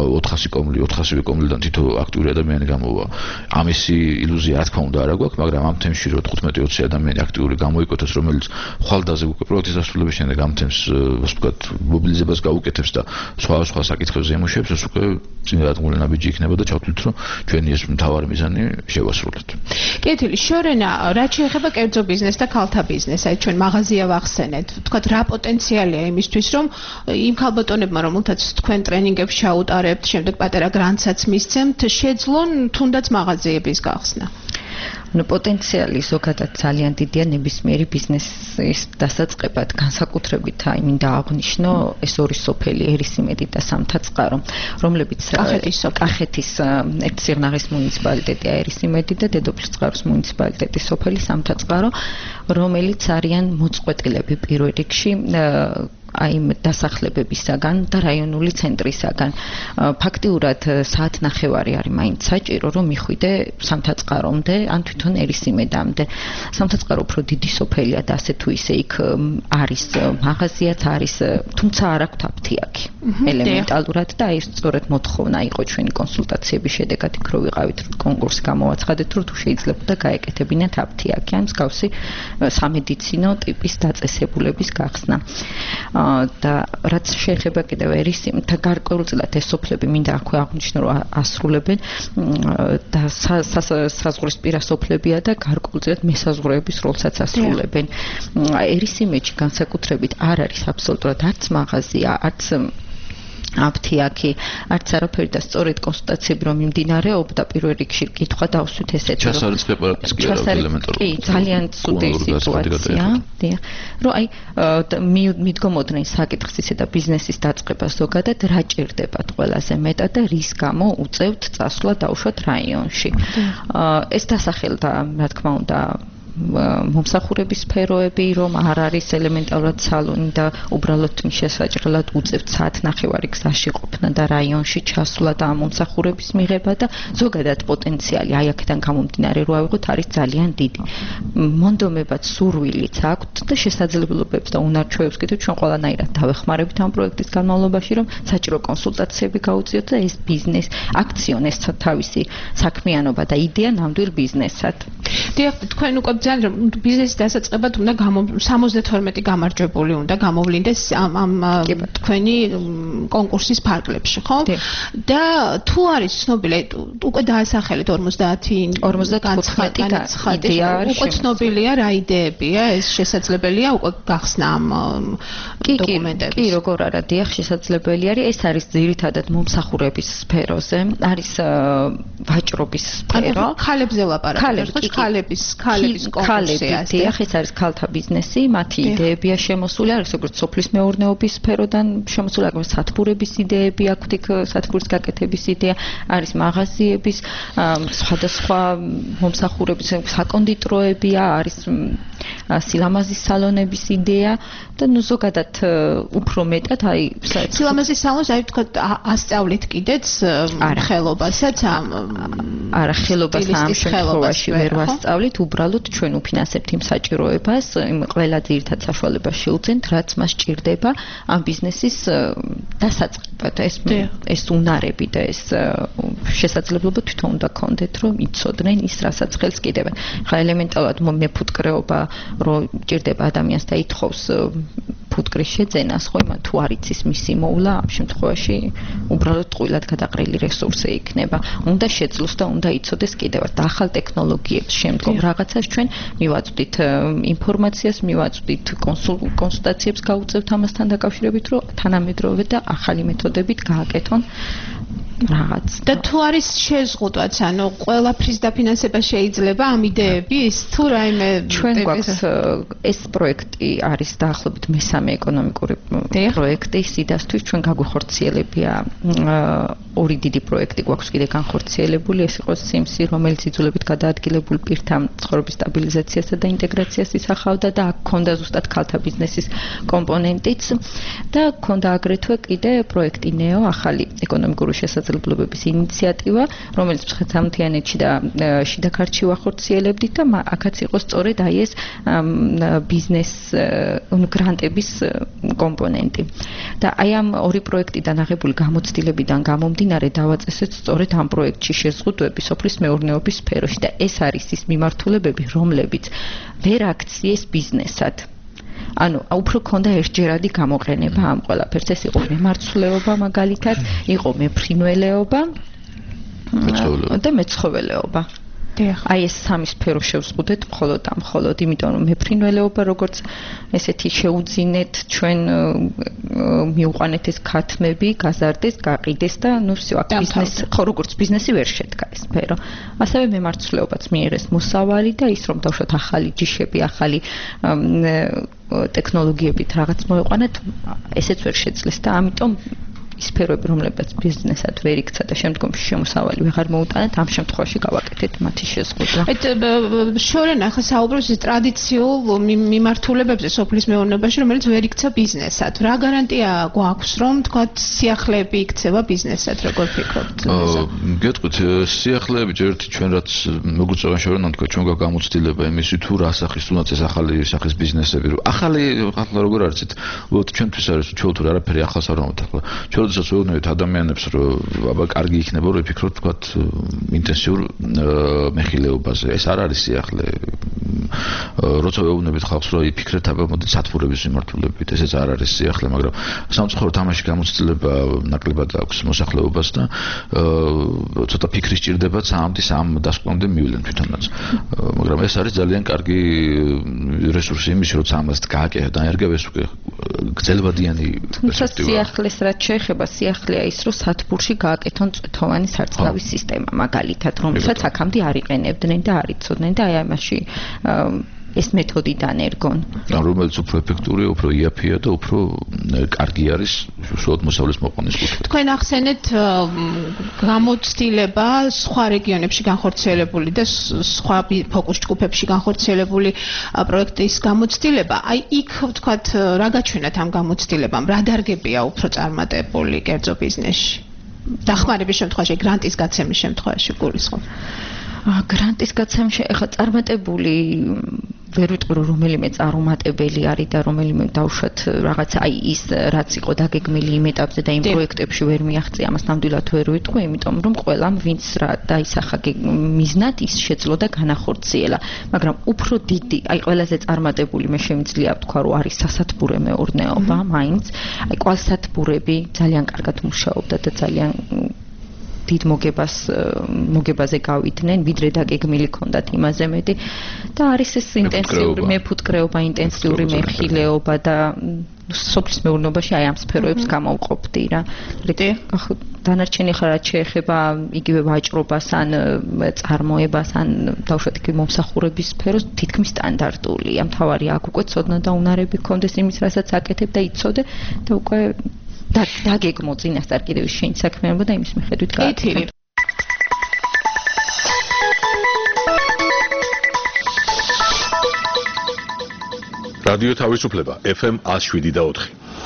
400 კომლიდან თითო აქტიური ადამიანი გამოვა. ამისი ილუზია რა თქმა უნდა არ აქვს, მაგრამ ამ თემში რომ 15-20 ადამიანი აქტიური გამოიკეთოს, რომელიც ხვალდაზე უკვე პროექტის დასრულების შემდეგ ამ თემს, ასე ვთქვათ, მობილიზებას გაუკეთებს და სხვა საკითხებზე ემუშავებს, ეს უკვე წინადადგმული ნაბიჯი იქნება და ჩავთვლით, რომ ჩვენი ეს მთავარი მიზანი შევასრულოთ. კეთილი, შორენა, რაც შეეხება კერძო ბიზნესს და ქალთა ბიზნესს, აი ჩვენ მაღაზია ვახსენეთ, ვთქვათ, რა პოტენციალია იმისთვის, რომ იმ ქალბატონებმა, რომელთაც თქვენ ტრენინგებს ჩაუტარებთ, შემდეგ პატარა გრანტსაც მისცემთ, შეძლონ თუნდაც მაღაზიების გახსნა. პოტენციალი ზოგადად ძალიან დიდია ნებისმიერი ბიზნესის დასაწყებად, განსაკუთრებით აი მინდა აღვნიშნო ეს ორი სოფელი, ერისიმედი და სამთაწყარო, რომლებიც კახეთის სიღნაღის მუნიციპალიტეტია ერისიმედი და დედოფლის წყაროს მუნიციპალიტეტის სოფელი სამთაწყარო, რომელიც არიან მოწყვეტილები პირველ რიგში აი დასახლებებისაგან და რაიონული ცენტრისაგან. ფაქტიურად საათნახევარი არის მაინც საჭირო, რომ მიხვიდე სამთაწყარომდე, ან თვითონ ერისიმედამდე. სამთაწყარო უფრო დიდი სოფელია და ასე თუ ისე იქ არის მაღაზიაც არის, თუმცა არ აქვს აფთიაქი. ელემენტალურად და აი სწორედ მოთხოვნა იყო ჩვენი კონსულტაციების შედეგად იქ რო ვიყავით, კონკურსი გამოვაცხადეთ, რომ თუ შეიძლებოდა გაეკეთებინათ აფთიაქი, ან მსგავსი სამედიცინო ტიპის დაწესებულების გახსნა. და რაც შეეხება კიდევ ერისიმთა გარკვეულწილად ეს სოფლები მინდა აქვე აღვნიშნო, რომ ასრულებენ და საზღვრისპირა სოფლებია და გარკვეულწილად მესაზღვრეების როლსაც ასრულებენ. ერისიმეთში განსაკუთრებით არ არის აბსოლუტურად არც მაღაზია, არც აფთიაქი, არც არაფერი და სწორედ კონსულტაციები რომ მიმდინარეობდა, პირველ რიგში კითხვა დავსვით ესეთი, რომ ჩასარიცხ პრეპარატის კი ელემენტარული. კი, ძალიან ცუდი სიტუაცია. რომ აი მიდგომოდნენ საკითხს ისე და ბიზნესის დაწყება ზოგადად რა ჭირდებათ ყველაზე მეტად და რის გამო უწევთ წასვლა დაუშვათ რაიონში. ეს დასახელდა, რა თქმა უნდა, მომსახურების სფეროები, რომ არ არის ელემენტარულად სალონი და უბრალოდ შესაჭრელად უწევთ საათნახევარი გზაში ყოფნა და რაიონში ჩასვლა და მომსახურების მიღება და ზოგადად პოტენციალი აი აქედან გამომდინარე რო ავიღოთ არის ძალიან დიდი. მონდომებად სურვილიც აქვთ და შესაძლებლობებს და უნარჩვევებს კიდევ ჩვენ ყველანაირად დავეხმარებით ამ პროექტის განმავლობაში, რომ საჭირო კონსულტაციები გაუწიოთ და ეს ბიზნეს აქციონეს თავისი საქმიანობა და იდეა ნამდვილ ბიზნესად. დიახ, თქვენ უკვე ძალიან ბიზნესის დასაწყებად უნდა 72 გამარჯვებული უნდა გამოვლინდეს ამ თქვენი კონკურსის ფარგლებში, ხო? და თუ არის ცნობილი, უკვე დაასახელეთ 50 განცხადი, უკვე ცნობილია რა იდეებია, ეს შესაძლებელია უკვე გახსნა ამ დოკუმენტებში. კი, როგორ არა, დიახ, შესაძლებელი არის. ეს არის ძირითადად მომსახურების სფეროზე, არის ვაჭრობის სფერო. ქალებზე ლაპარაკობთ, ქალების კონკურსია. დიახ, ეს არის ქალთა ბიზნესი, მათი იდეებია შემოსული, არის როგორც სოფლის მეურნეობის სფეროდან შემოსული, აგრეთვე სათბურების იდეები აქვთ, იქ სათბურის გაკეთების იდეა, არის მაღაზიების, სხვადასხვა მომსახურების საკონდიტროებია, არის სილამაზის სალონების იდეა და ნუ ზოგადად უფრო მეტად აი სილამაზის სალონს აი თქვა ასწავლით კიდეც ხელობასაც არა ხელობას ამ შემთხვევაში ვერ ვასწავლით, უბრალოდ ჩვენ უფინანსებთ იმ საჭიროებას, იმ ყველა ძირითად საშუალებას შევძენთ, რაც მას სჭირდება ამ ბიზნესის დასაწყებად. ეს უნარები და ეს შესაძლებლობა თვითონ უნდა გქონდეთ, რომ იცოდნენ ის, რასაც ხელს კიდევენ. ხა ელემენტარულად მეფუტკრეობა რომ ჭირდება ადამიანს და ითხოვს ფუტკრის შეძენას, ხო, იმან თუ არ იცის მისი მოვლა, ამ შემთხვევაში უბრალოდ ტყუილად გადაყრილი რესურსი იქნება. უნდა შეძლოს და უნდა იცოდეს კიდევაც და ახალ ტექნოლოგიებს შემდგომ რაღაცას ჩვენ მივაწვდით ინფორმაციას, მივაწვდით კონსულტაციებს გავუწევთ ამასთან დაკავშირებით, რომ თანამედროვე და ახალი მეთოდებით გააკეთონ რაღაც. და თუ არის შეზღუდვაც, ანუ ყველაფრის დაფინანსება შეიძლება ამ იდეების თუ რაიმე ჩვენ გვაქვს ეს პროექტი არის დაახლოებით მესამე ეკონომიკური პროექტი სიდასთვის ჩვენ გაგვიხორციელებია ორი დიდი პროექტი გვაქვს კიდე განხორციელებული, ეს იყო SIMS-ი, რომელიც იძულებით გადაადგილებული პირთა ცხოვრების სტაბილიზაციასა და ინტეგრაციას ისახავდა და აქ ქონდა ზუსტად ქალთა ბიზნესის კომპონენტიც და ქონდა აგრეთვე კიდე პროექტი NEO, ახალი ეკონომიკური შესაძლებლობების ინიციატივა, რომელიც მცხეთა-მთიანეთში და შიდა ქართლში ვახორციელებდით და აქაც იყო სწორედ აი ეს ბიზნეს გრანტების კომპონენტი. და აი ამ ორი პროექტიდან აღებული გამოცდილებიდან გამომდინარე დავაწესეთ სწორედ ამ პროექტში შეზღუდვები სოფლის მეურნეობის სფეროში და ეს არის ის მიმართულებები, რომლებიც ვერ აქციეს ბიზნესად. ანუ უფრო ქონდა ერთჯერადი გამოყენება ამ ყველაფერს, ეს იყო მემარცვლეობა მაგალითად, იყო მეფრინველეობა და მეცხოველეობა. აი ეს სამი სფერო შევსყუდეთ მხოლოდ იმიტომ რომ მეფრინველეობა როგორც ესეთი შეუძინეთ ჩვენ მიუყვანეთ ეს ქათმები, გაზარდეს, გაყიდეს და ნუ всё აქ ბიზნესი ხო როგორც ბიზნესი ვერ შედგა ეს სფერო. ასევე მემარცვლეობაც მიიღეს მოსავალი და ის რომ დავშოთ ახალი ჯიშები, ახალი ტექნოლოგიებით რაღაც მოეყვანეთ, ესეც ვერ შეძლეს და ამიტომ სფეროები, რომლებიც ბიზნესად ვერ იქცა და შემდგომში შემოსავალი ვეღარ მოუტანეთ, ამ შემთხვევაში გავაკეთეთ მათი შეზღუდვა. შორენა ახლა საუბრობს ტრადიციულ მიმართულებებზე სოფლის მეურნეობაში, რომელიც ვერ იქცა ბიზნესად. რა გარანტია გვაქვს, რომ თქვა სიახლეები იქცება ბიზნესად, როგორ ფიქრობთ? გეტყვით, სიახლეები ერთი ჩვენ რაც მოგუწევენ შორენა თქვა ჩვენ გამოცდილება იმისი თუ რა სახის თუნდაც ეს ახალი სახის ბიზნესები, ახალი ახლა როგორ არიცით, ჩვენთვის არის ჩვენ თუ არაფერი ახალს არ ვამბობთ ახლა. როდესაც ვეუბნებით ადამიანებს, რომ აბა კარგი იქნება, რომ იფიქროთ თქვა ინტენსიურ მეხილეობაზე. ეს არ არის სიახლე. როცა ვეუბნებით ხალხს, რომ იფიქრეთ აბა მოდი სათბურების მიმართულებით, ესეც არ არის სიახლე, მაგრამ სამწუხაროდ ამაში გამოცდილება ნაკლებად აქვს მოსახლეობას და ცოტა ფიქრი სჭირდებათ ამ დასკვნამდე მივლენ თვითონაც. მაგრამ ეს არის ძალიან კარგი რესურსი იმის, როცა ამას გააკეთებთ, დაერგებს გრძელვადიანი პერსპექტივა. სიახლეს რაც შეეხება სიახლეა ის, რომ სათბურში გააკეთონ წვეთოვანი სარწყავი სისტემა, მაგალითად, რომელსაც აქამდე არ იყენებდნენ და არ იცოდნენ და აი ამაში ეს მეთოდიდან ერგონ. რომელიც უფრო ეფექტურია, უფრო იაფია და უფრო კარგი არის სულად მოსავლის მოყვანის კუთხით. თქვენ ახსენეთ გამოცდილება სხვა რეგიონებში განხორციელებული და სხვა ფოკუს ჯგუფებში განხორციელებული პროექტის გამოცდილება. აი იქ ვთქვათ, რა გაჩვენათ ამ გამოცდილებამ, რა დარგებია უფრო წარმატებული კერძო ბიზნესში? დახმარების შემთხვევაში, გრანტის გაცემის შემთხვევაში გულისხმობ. გრანტის გაცემაში ახლა წარმატებული ვერ ვიტყვი რომ რომელიმე წარუმატებელი არის და რომელიმე დავუშვათ რაღაცა აი ის რაც იყო დაგეგმილი იმ ეტაპზე და იმ პროექტებში ვერ მიაღწია ამას ნამდვილად ვერ ვიტყვი იმიტომ რომ ყველამ ვინც რა დაისახა მიზნად ის შეძლო და განახორციელა მაგრამ უფრო დიდი აი ყველაზე წარმატებული მე შემიძლია ვთქვა რომ არის სასათბურე მეურნეობა მაინც აი კვალსათბურები ძალიან კარგად მუშაობდა და ძალიან დიდ მოგებაზე გავიდნენ, ვიდრე დაგეგმილი ქონდათ იმაზე მეტი და არის ეს ინტენსიური მეფუტკრეობა, ინტენსიური მეხილეობა და სოფლის მეურნეობაში აი ამ სფეროებს გამოვყოფდი რა. დანარჩენი ხარ რაც შეეხება იგივე ვაჭრობას ან წარმოებას ან დავუშვათ იქ მომსახურების სფეროს თითქმის სტანდარტულია. მთავარი აქ უკვე ცოდნა და უნარები გქონდეს იმის, რასაც აკეთებ და იცოდე და უკვე დაგეგმო წინასწარ კიდევ შენი საქმიანობა და იმის მიხედვით გააკეთე. რადიო თავისუფლება FM 107.4.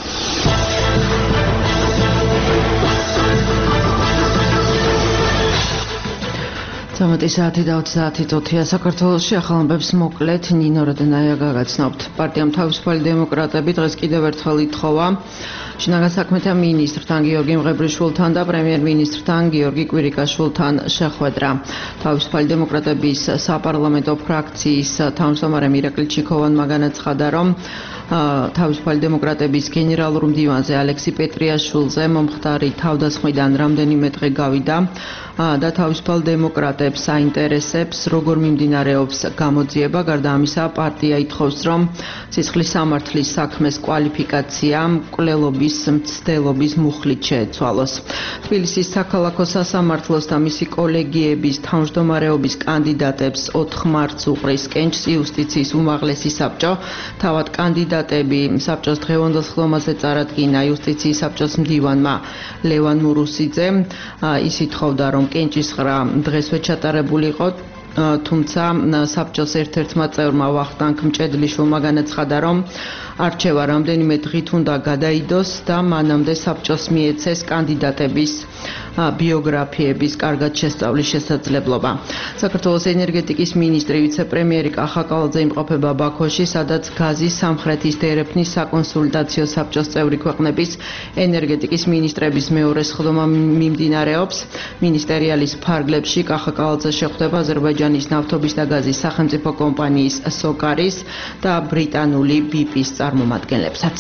Სამათი საათი და 20 წუთია საქართველოში ახალ ამბებს მოკლედ ნინო როდენაია გაგაცნობთ. პარტიამ თავისუფალი დემოკრატები დღეს კიდევ ერთხელ ითხოვა შინაგან საქმეთა მინისტრთან გიორგი მღებრიშვილთან და პრემიერ-მინისტრთან გიორგი კვირიკაშვილთან შეხვედრა. თავისუფალი დემოკრატების საპარლამენტო ფრაქციის თავმჯდომარე მირაკლი ჩიქოვანმა განაცხადა, რომ თავისუფალი დემოკრატების გენერალურ მდივანზე ალექსი პეტრიაშვილზე მომხდარი თავდასხმიდან რამდენიმე დღე გავიდა და თავისუფალ დემოკრატებს აინტერესებს როგორ მიმდინარეობს გამოძიება. გარდა ამისა, პარტია ითხოვს, რომ ცეცხლის სამართლის საქმეს კვალიფიკაცია მკვლელობის მცდელობის მუხლით შეეცვალოს. თბილისის საქალაქო სასამართლოს და მისი კოლეგიების თავმჯდომარეობის კანდიდატებს 4 მარტს უყრის კენჭს იუსტიციის უმაღლესი საბჭო. თავად კანდიდატები საბჭოს დღევანდელ სხდომაზე წარადგინა იუსტიციის საბჭოს მდივანმა ლევან მურუსიძემ. ის ითხოვდა, რომ კენჭისყრა დღესვე ჩატარებულიყო, თუმცა საბჭოს ერთ-ერთმა წევრმა ვახტანგ მჭედლიშვილმა განაცხადა, რომ არჩევა რამდენიმე დღით უნდა გადაიდოს და მანამდე საბჭოს მიეცეს კანდიდატების ბიოგრაფიების კარგად შესწავლის შესაძლებლობა. საქართველოს ენერგეტიკის მინისტრი ვიცე-პრემიერი კახა კალაძე იმყოფება ბაქოში, სადაც გაზის სამხრეთის დერეფნის საკონსულტაციო საბჭოს წევრი ქვეყნების ენერგეტიკის მინისტრების მეორე სხდომა მიმდინარეობს. მინისტერიალის ფარგლებში კახა კალაძე შეხვდება აზერბაიჯანის ნავთობის და გაზის სახელმწიფო კომპანიის სოკარის და ბრიტანული BP-ის წარმომადგენლებსაც.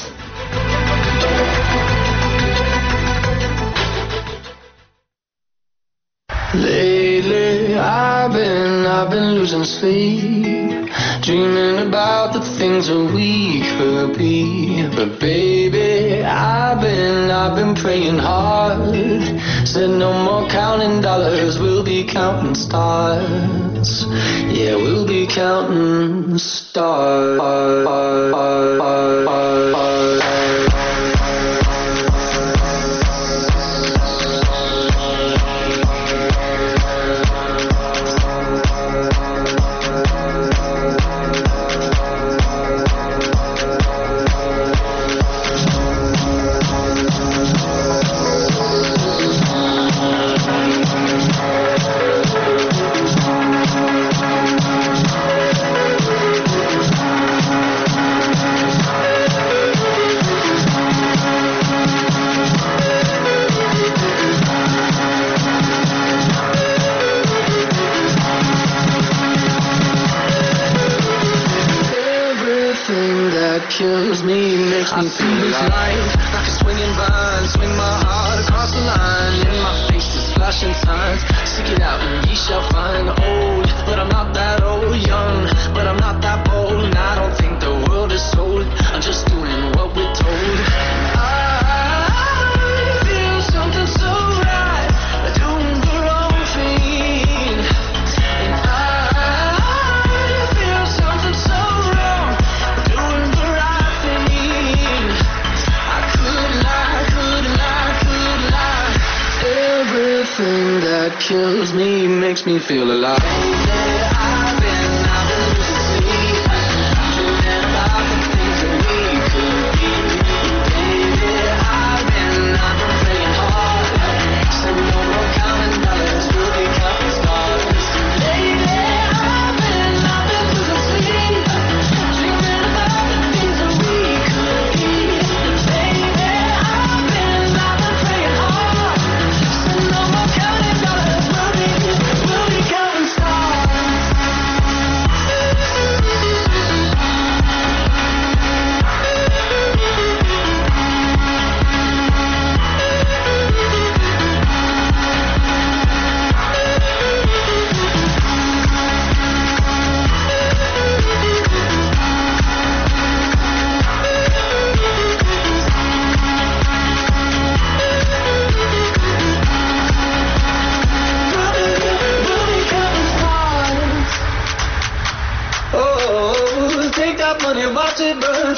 Lately, I've been losing sleep, dreaming about the things that we could be. But baby, I've been praying hard. Said no more counting dollars, we'll be counting stars. Yeah, we'll be counting stars. Kills me, makes me feel this life like a swinging vine, swing my heart across the line. In my face is flashing signs, stick it out and ye shall find. Old, but I'm not that old. Young, but I'm not that bold. And I don't think the world is sold, I'm just doing what we're told. I feel something so right, doing the wrong thing. And I feel something so wrong, doing the right thing. I could lie. Everything that kills me makes me feel alive. I've been losing sleep, dreaming about the things that we could be. Baby, I've been praying hard. Said no more counting dollars, we'll be counting stars. Lately, I've been losing sleep,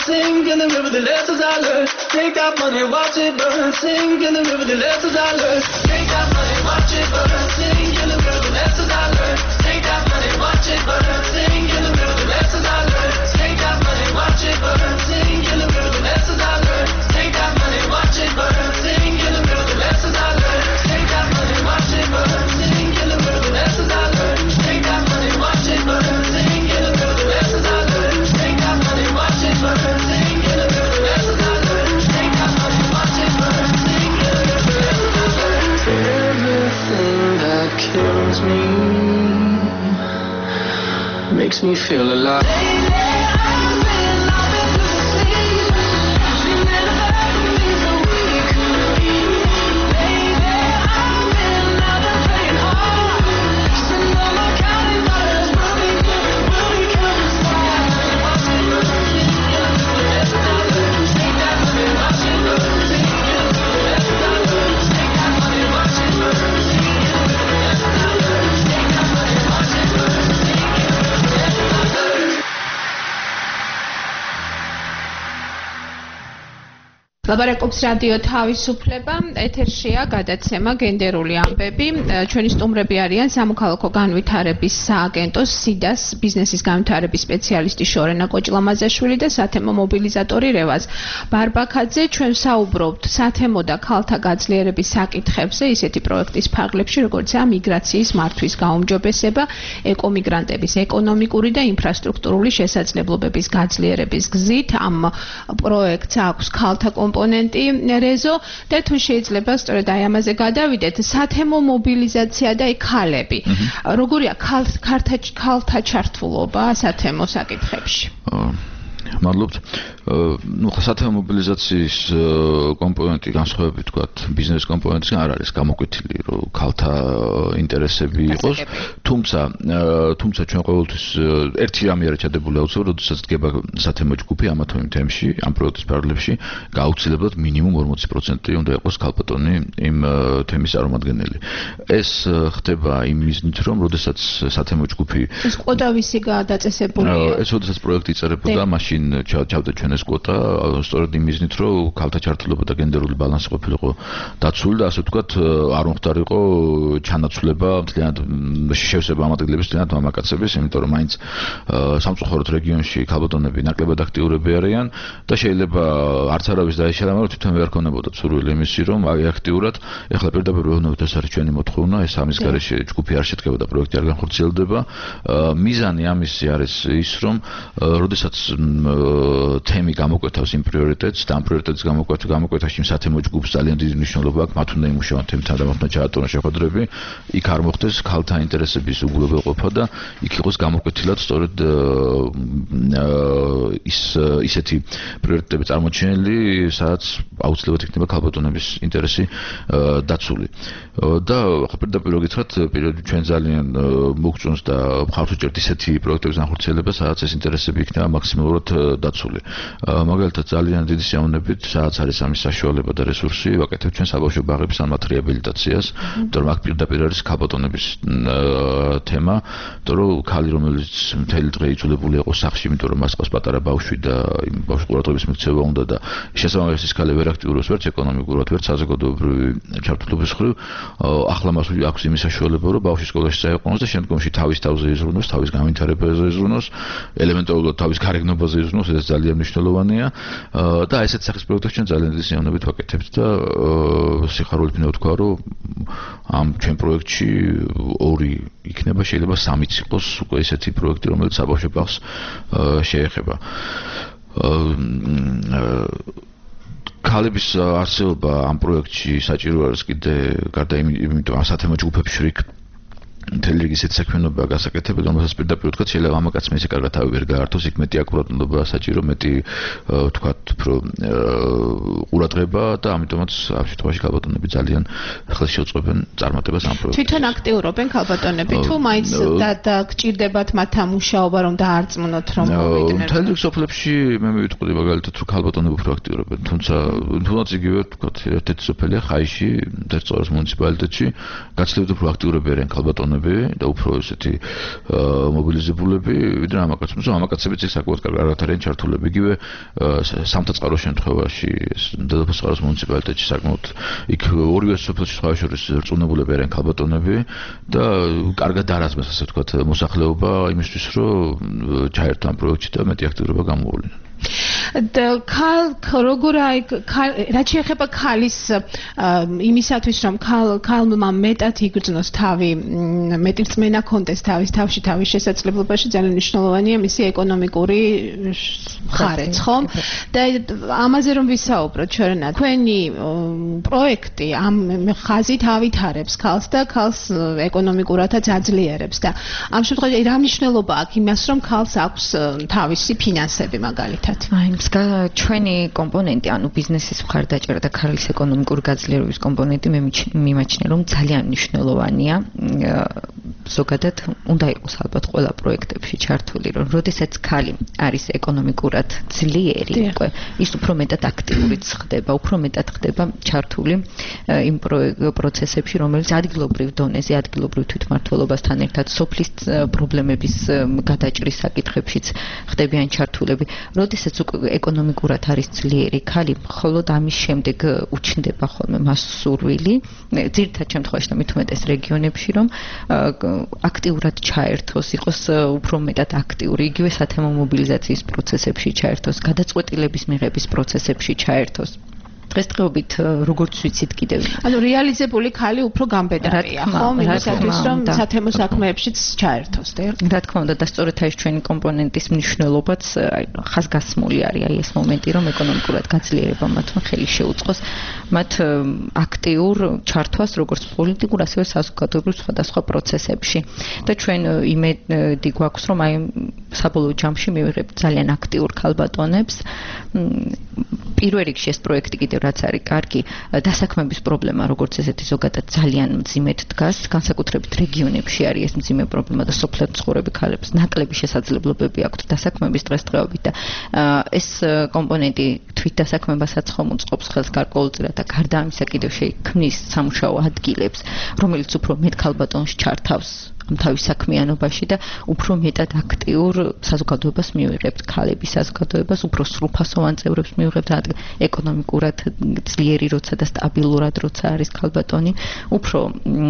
Sing in the river the lessons I learned. Take that money, watch it burn. Sing in the river the lessons I learned. Take that money, watch it burn. Sing in the river the lessons I learned. Take that money, watch it burn. Sing in the river the lessons I learned. Take that money, watch it burn. Sing in the river the lessons I learned. Take that money, watch it burn. Sing in the river the lessons I learned. Take that money, watch it burn. Sing in the river the lessons I learned. Take that money, watch it burn. Sing in the river the lessons I learned. Take that money, watch it burn. Sing in the river the lessons I learned. Take that money, watch it burn. Sing in the river the lessons I learned. Everything that kills me makes me feel alive. ლაპარაკობს რადიო თავისუფლება, ეთერშია გადაცემა გენდერული ამბები. ჩვენი სტუმრები არიან სამოქალაქო განვითარების სააგენტოს სიდას ბიზნესის განვითარების სპეციალისტი შორენა კოჭლამაზაშვილი და სათემო მობილიზატორი რევაზ ბარბაქაძე. ჩვენ საუბრობთ სათემო და ქალთა გაძლიერების საკითხებზე ისეთი პროექტის ფარგლებში, როგორიცაა მიგრაციის მართვის გაუმჯობესება, ეკომიგრანტების ეკონომიკური და ინფრასტრუქტურული შესაძლებლობების გაძლიერების გზით. ამ პროექტს აქვს ქალთა კომპონენტი რეზო და თუ შეიძლება სწორედ აი ამაზე გადავიდეთ სათემო მობილიზაცია და ქალები. როგორია ქალთა ჩართულობა სათემო საკითხებში? მადლობთ. სათემო მობილიზაციის კომპონენტი განსხვავებით თქვათ ბიზნეს კომპონენტისგან არ არის გამოკვეთილი, რომ ქალთა ინტერესები იყოს. თუმცა ჩვენ ყოველთვის ერთი რამე არის ჩადებული აუცილებლად, როდესაც დგება სათემო ჯგუფი ამა თუ იმ თემში, ამ პროექტის პარალელში, გაუცილებლად მინიმუმ 40% უნდა იყოს ქალბატონი იმ თემის წარმომადგენელი. ეს ხდება იმ მიზნით, რომ როდესაც სათემო ჯგუფი ეს კვოტა ვისი გადაწესებულია? ეს როდესაც პროექტი იწერებოდა, მაშინ ჩავდა ჩვენ ეს კვოტა, სწორედ იმ მიზნით, რომ ქალთა ჩართულობა და გენდერული ბალანსი ყოფილიყო დაცული და ასე ვთქვათ, არ მომხდარიყო ჩანაცვლება მთლიანად შევსება ამ ადგილების მთლიანად მამაკაცების, იმიტომ რომ მაინც სამწუხაროდ რეგიონში ქალბატონები ნაკლებად აქტიურები არიან და შეიძლება არც არავის დაეშალა, მაგრამ თვითონ ვერ ქონებოდა სურვილი იმისი, რომ აი აქტიურად, ეხლა პირდაპირ ვეუბნებით, ეს არის ჩვენი მოთხოვნა, ეს ამის გარეშე ჯგუფი არ შედგება და პროექტი არ განხორციელდება. მიზანი ამისი არის ის, რომ როდესაც თემი გამოკვეთავს იმ პრიორიტეტს და ამ პრიორიტეტის გამოკვეთაში სათემო ჯგუფს ძალიან დიდი მნიშვნელობა აქვს, მათ უნდა იმუშაონ თემთან და მათ უნდა ჩაატარონ შეხვედრები, იქ არ მოხდეს ქალთა ინტერესების უგულებელყოფა და იქ იყოს გამოკვეთილად სწორედ ისეთი პრიორიტეტები წარმოჩენილი, სადაც აუცილებლად იქნება ქალბატონების ინტერესი დაცული. და პირდაპირ გითხრათ, ჩვენ ძალიან მოგწონს და მხარს ვუჭერთ ისეთი პროექტების განხორციელებას, სადაც ეს ინტერესები იქნება მაქსიმალურად დაცული. მაგალითად ძალიან დიდი სიამოვნებით, სადაც არის ამის საშუალება და რესურსი, ვაკეთებთ ჩვენ საბავშვო ბაღების ან მათ რეაბილიტაციას, იმიტომ რომ აქ პირდაპირ არის ქალბატონების თემა, იმიტომ რომ ქალი რომელიც მთელი დღე იცვლებული იყო სახლში, იმიტომ რომ მას ყავს პატარა ბავშვი და იმ ბავშვის ყურადღების მიქცევა უნდა და შესაბამისად ეს ქალი ვერ აქტიურობს ვერც ეკონომიკურად, ვერც საზოგადოებრივი ჩართულობის მხრივ, ახლა მას აქვს იმის საშუალება, რომ ბავშვი სკოლაში წაეყვანოს და შემდგომში თავის თავზე იზრუნოს, თავის განვითარებაზე იზრუნოს, ელემენტარულად თავის გარეგნობაზე იზრუნოს, ეს ძალიან მნიშვნელოვანია და ესეთ სახის პროექტებს ჩვენ ძალიან დიდი სიამოვნებით ვაკეთებთ და სიხარულით მინდა ვთქვა, რომ ამ ჩვენ პროექტში ორი იქნება, შეიძლება სამიც იყოს უკვე ესეთი პროექტი, რომელიც საბავშვო ბაღს შეეხება. ქალების არსებობა ამ პროექტში საჭირო არის კიდე გარდა იმიტომ ამ სათემო ჯგუფებში შრიკ მთელი რიგი ისეთი საქმიანობაა გასაკეთებელი, რომელსაც პირდაპირ ვთქვათ, შეიძლება მამაკაცმა ისე კარგად თავი ვერ გაართოს, იქ მეტი აკურატულობა საჭირო, მეტი ვთქვათ, უფრო ყურადღება და ამიტომაც ამ შემთხვევაში ქალბატონები ძალიან ხელს შეუწყობენ წარმატებას ამ პროექტში. თვითონ აქტიურობენ ქალბატონები თუ მაინც და გჭირდებათ მათთან მუშაობა, რომ დაარწმუნოთ, რომ მოვიდნენ? მთელი რიგი სოფლებში მე მივიტყუდი მაგალითად, რომ ქალბატონები უფრო აქტიურობენ, თუმცა იგივე ვთქვათ, ერთ-ერთი სოფელია ხაიში, ერთ-ერთ მუნიციპალიტეტში, გაცილებით უფრო აქტიურები არიან ქალბატონები ქალბატონები და უფრო ესეთი მობილიზებულები, ვიდრე მამაკაცები. მამაკაცებიც საკმაოდ კარგად არიან ჩართულები. იგივე სამთაწყარო შემთხვევაში დედოფლისწყაროს მუნიციპალიტეტში საკმაოდ იქ ორივე სოფელში სხვა შორის რწმუნებულები არიან ქალბატონები და კარგად არაზმეს ასე ვთქვათ მოსახლეობა იმისთვის რომ ჩაერთო ამ პროექტში და მეტი აქტიურობა გამოუვლინონ. რაც შეეხება ქალის იმისათვის რომ ქალმა მეტად იგრძნოს თავი, მეტი რწმენა კონტეს თავის შესაძლებლობაში ძალიან მნიშვნელოვანია მისი ეკონომიკური მხარეც, ხო? და ამაზე რომ ვისაუბროთ ჩვენ, თქვენი პროექტი ამ ხაზით ავითარებს ქალს და ქალს ეკონომიკურადაც აძლიერებს და ამ შემთხვევაში რა მნიშვნელობა აქვს იმას რომ ქალს აქვს თავისი ფინანსები მაგალითად? ჩვენი კომპონენტი, ანუ ბიზნესის მხარდაჭერა და ქალის ეკონომიკური გაძლიერების კომპონენტი მე მიმაჩნია, რომ ძალიან მნიშვნელოვანია. ზოგადად უნდა იყოს ალბათ ყველა პროექტებში ჩართული, რომ როდესაც ქალი არის ეკონომიკურად ძლიერი, უკვე ის უფრო მეტად აქტიურიც ხდება, უფრო მეტად ხდება ჩართული იმ პროცესებში, რომელიც ადგილობრივ დონეზე, ადგილობრივ თვითმმართველობასთან ერთად სოფლის პრობლემების გადაჭრის საკითხებშიც ხდებიან ჩართულები. როდესაც უკვე ეკონომიკურად არის ძლიერი ქალი, მხოლოდ ამის შემდეგ უჩნდება ხოლმე მას სურვილი, ძირითად შემთხვევაში და მით უმეტეს რეგიონებში, რომ აქტიურად ჩაერთოს, იყოს უფრო მეტად აქტიური, იგივე სათემო მობილიზაციის პროცესებში ჩაერთოს, გადაწყვეტილების მიღების პროცესებში ჩაერთოს. დღესდღეობით როგორც ვიცით კიდევ ანუ რეალიზებული ქალი უფრო გამბედარია, ხო? იმისათვის რომ სათემო საქმეებშიც ჩაერთოს, რა თქმა უნდა, და სწორედ ეს ჩვენი კომპონენტის მნიშვნელობაც ხაზგასმული არის, ეს მომენტი, რომ ეკონომიკურად გაძლიერება მათმა ხელი შეუწყოს მათ აქტიურ ჩართვას როგორც პოლიტიკურ, ასევე საზოგადოებრივ სხვადასხვა პროცესებში. და ჩვენ იმედი გვაქვს, რომ აი საბოლოო ჯამში მივიღებთ ძალიან აქტიურ ქალბატონებს. პირველ რიგში ეს პროექტი კიდევ რაც არის კარგი, დასაქმების პრობლემა როგორც ესეთი ზოგადად ძალიან მძიმედ დგას, განსაკუთრებით რეგიონებში არის ეს მძიმე პრობლემა და სოფლად მცხოვრები ქალებს ნაკლები შესაძლებლობები აქვთ დასაქმების დღესდღეობით და ეს კომპონენტი თვით დასაქმებასაც ხომ უწყობს ხელს გარკვეულწილად და გარდა ამისა კიდევ შეიქმნის სამუშაო ადგილებს, რომელიც უფრო მეტ ქალბატონს ჩართავს თავის საქმიანობაში და უფრო მეტად აქტიურ საზოგადოებას მივიღებთ, ქალების საზოგადოებას, უფრო სრულფასოვან წევრებს მივიღებთ, ეკონომიკურად ძლიერი როცა და სტაბილურად როცა არის ქალბატონი, უფრო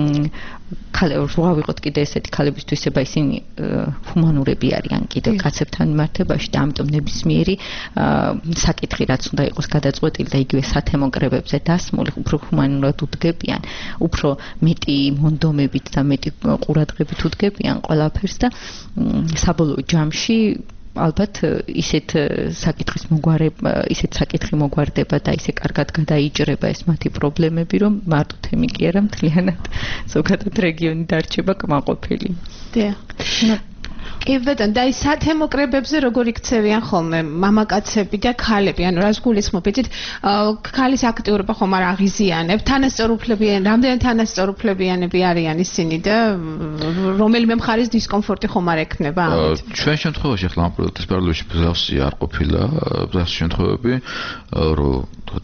ვავიღოთ კიდე ესეთი ქალებისთვის, ება ისინი ჰუმანურები არიან კიდევ კაცებთან მიმართებაში და ამიტომ ნებისმიერი საკითხი რაც უნდა იყოს გადაწყვეტილი და იგივე სათემო კრებებზე დასმული, უფრო ჰუმანურად უდგებიან, უფრო მეტი მონდომებით და მეტი ყურადღებით უდგებიან ყველაფერს და საბოლოო ჯამში ალბათ ისეთ საკითხი მოგვარდება და ისე კარგად გადაიჭრება ეს მათი პრობლემები, რომ მარტო თემი კი არა, მთლიანად ზოგადად რეგიონი დარჩება კმაყოფილი. კი ბატონო, და ის სათემო კრებებზე როგორ იქცევიან ხოლმე მამაკაცები და ქალები, ანუ რას გულისხმობთ? ქალის აქტიურობა ხომ არ აღიზიანებ, რამდენი თანასწორუფლებიანები არიან ისინი და რომელიმე მხარის დისკომფორტი ხომ არ ექნება ამით? ჩვენ შემთხვევაში ახლა ამ პროექტის პარალელში ბზავსი არ ყოფილა, ბზავსი შემთხვევები, რომ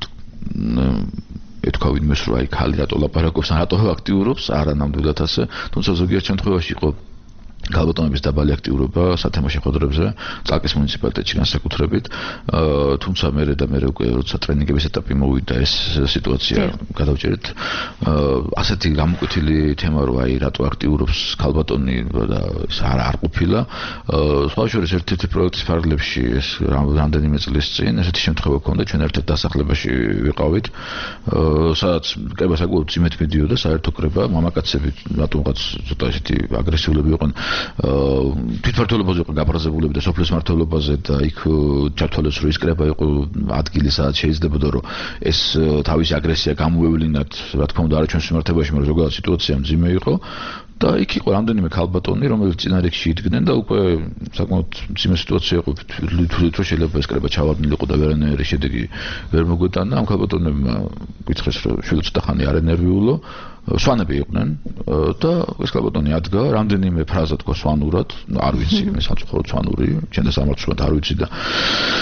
ეთქვა ვინმეს რომ აი ქალი რატო ლაპარაკობს, რატო აქტიურობს, არა ნამდვილად ასე, თუმცა ზოგიერთ შემთხვევაში იყო ქალბატონების დაბალი აქტიურობა სათემო შეხვედრებზე, წალკის მუნიციპალიტეტში განსაკუთრებით, თუმცა მე უკვე როცა ტრენინგების ეტაპი მოვიდა ეს სიტუაცია გადავჭერეთ, ასეთი გამოკვეთილი თემა რომ აი რატო აქტიურობს ქალბატონი და ეს არ ყოფილა, სხვა შორის ერთ-ერთი პროექტის პარალელში ეს რამდენიმე წლის წინ ესეთი შემთხვევა ჰქონდა, ჩვენ ერთ-ერთ დასახლებაში ვიყავით, სადაც კრება საკმაოდ ძიმედ მიდიოდა, საერთო კრება, მამაკაცები რატომღაც ცოტა ესეთი აგრესიულები იყვნენ თვითმმართველობაზე იყო გაფრაზებულები და სოფლის მმართველობაზე და იქ ჩართვალეს რომ ის კრება იყო ადგილი სადაც შეიძლებოდა რომ ეს თავისი აგრესია გამოევლინათ, რა თქმა უნდა არა ჩვენს მიმართებაში, მაგრამ ზოგადად სიტუაცია მძიმე იყო და იქ იყო რამდენიმე ქალბატონი, რომელიც წინა რიგში იდგნენ და უკვე საკმაოდ მძიმე სიტუაცია იყო, თვლით რომ შეიძლება ეს კრება ჩავარდნილიყო და ვერანაირი შედეგი ვერ მოგვეტანა. ამ ქალბატონებმა გითხრეს რომ შვილიც ცოტა ხანი არ ენერვიულო, სვანები იყვნენ და ეს ქალბატონი ადგა, რამდენიმე ფრაზა თქვა სვანურად, არ ვიცი, მე სამწუხაროდ სვანური, ჩემს სამართლად არ ვიცი და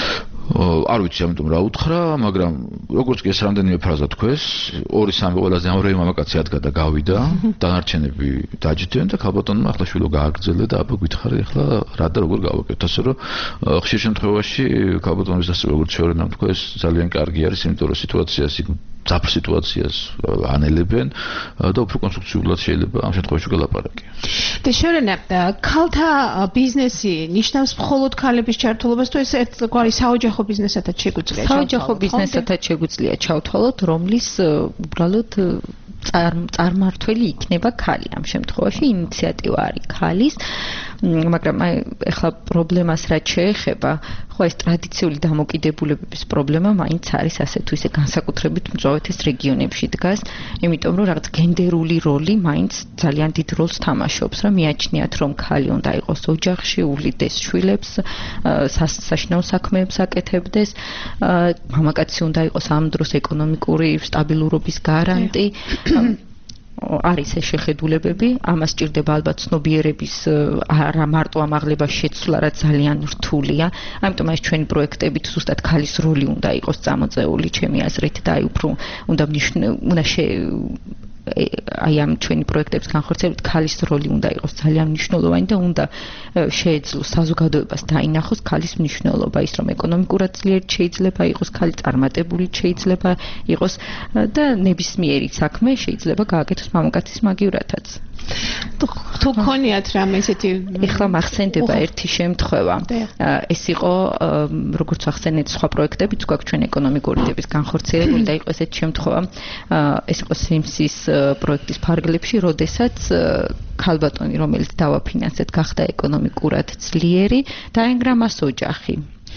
არ ვიცი, ამიტომ რა უთხრა, მაგრამ როგორც კი ეს რამდენიმე ფრაზა თქვეს, 2-3 ყველაზე ამრევი მამაკაცი ადგა და გავიდა, დანარჩენები დაჯდნენ და ქალბატონმა ახლა შვილო გააგრძელა და აბა გითხარი ახლა რა და როგორ გავაკეთოთ, ასე რომ ხშირ შემთხვევაში ქალბატონის დასწრება როგორც შეურენამ თქვა, ეს ძალიან კარგი არის, იმიტომ რომ სიტუაციას ძაფრ სიტუაციას ანელებენ და უფრო კონსტრუქციულად შეიძლება ამ შემთხვევაში გელაპარაკი. და შეურენა, ქალთა ბიზნესი ნიშნავს მხოლოდ ქალების ჩართულობას თუ ეს ერთგვარი საოჯახო ბიზნესათაც შეგვიძლია ჩავთვალოთ? საოჯახო ბიზნესათაც შეგვიძლია ჩავთვალოთ, რომლის უბრალოდ წარმართველი იქნება ქალი ამ შემთხვევაში, ინიციატივა არის ქალის, მაგრამ ეხლა პრობლემას რაც შეეხება, ხო ეს ტრადიციული დამოკიდებულებების პრობლემა მაინც არის ასე თუ ისე განსაკუთრებით მწვავეთის რეგიონებში დგას, იმიტომ რომ რაღაც გენდერული როლი მაინც ძალიან დიდ როლს თამაშობს, რომ მიაჩნიათ რომ ქალი უნდა იყოს ოჯახში, უვლიდეს შვილებს, საშინაო საქმეებს აკეთებდეს, მამაკაცი უნდა იყოს ამ დროს ეკონომიკური სტაბილურობის გარანტი. არის ეს შეხედულებები, ამას ჭირდება ალბათ ცნობიერების არა მარტო ამაღლებას შეცვლა, რაც ძალიან რთულია. ამიტომ ეს ჩვენი პროექტებით ზუსტად ქალის როლი უნდა იყოს წამოწეული, ჩემი აზრით და აი უფრო უნდა აი ამ ჩვენი პროექტების განხორციელებით ქალის როლი უნდა იყოს ძალიან მნიშვნელოვანი და უნდა შეეძლოს საზოგადოებას დაინახოს ქალის მნიშვნელობა, ის რომ ეკონომიკურად ძლიერი შეიძლება იყოს ქალი, წარმატებული შეიძლება იყოს და ნებისმიერი საქმე შეიძლება გააკეთოს მამაკაცის მაგივრათაც. თუ გქონიათ რამე ესეთი ეხლა მახსენდება ერთი შემთხვევა. ეს იყო როგორც ახსენეთ სხვა პროექტებიც გვაქვს ჩვენ ეკონომიკური დების განხორციელებული და იყო ესეთი შემთხვევა. ეს იყო სიმსის პროექტის ფარგლებში, როდესაც ქალბატონი, რომელიც დავაფინანსეთ, გახდა ეკონომიკურად ძლიერი, დაენგრა მას ოჯახი.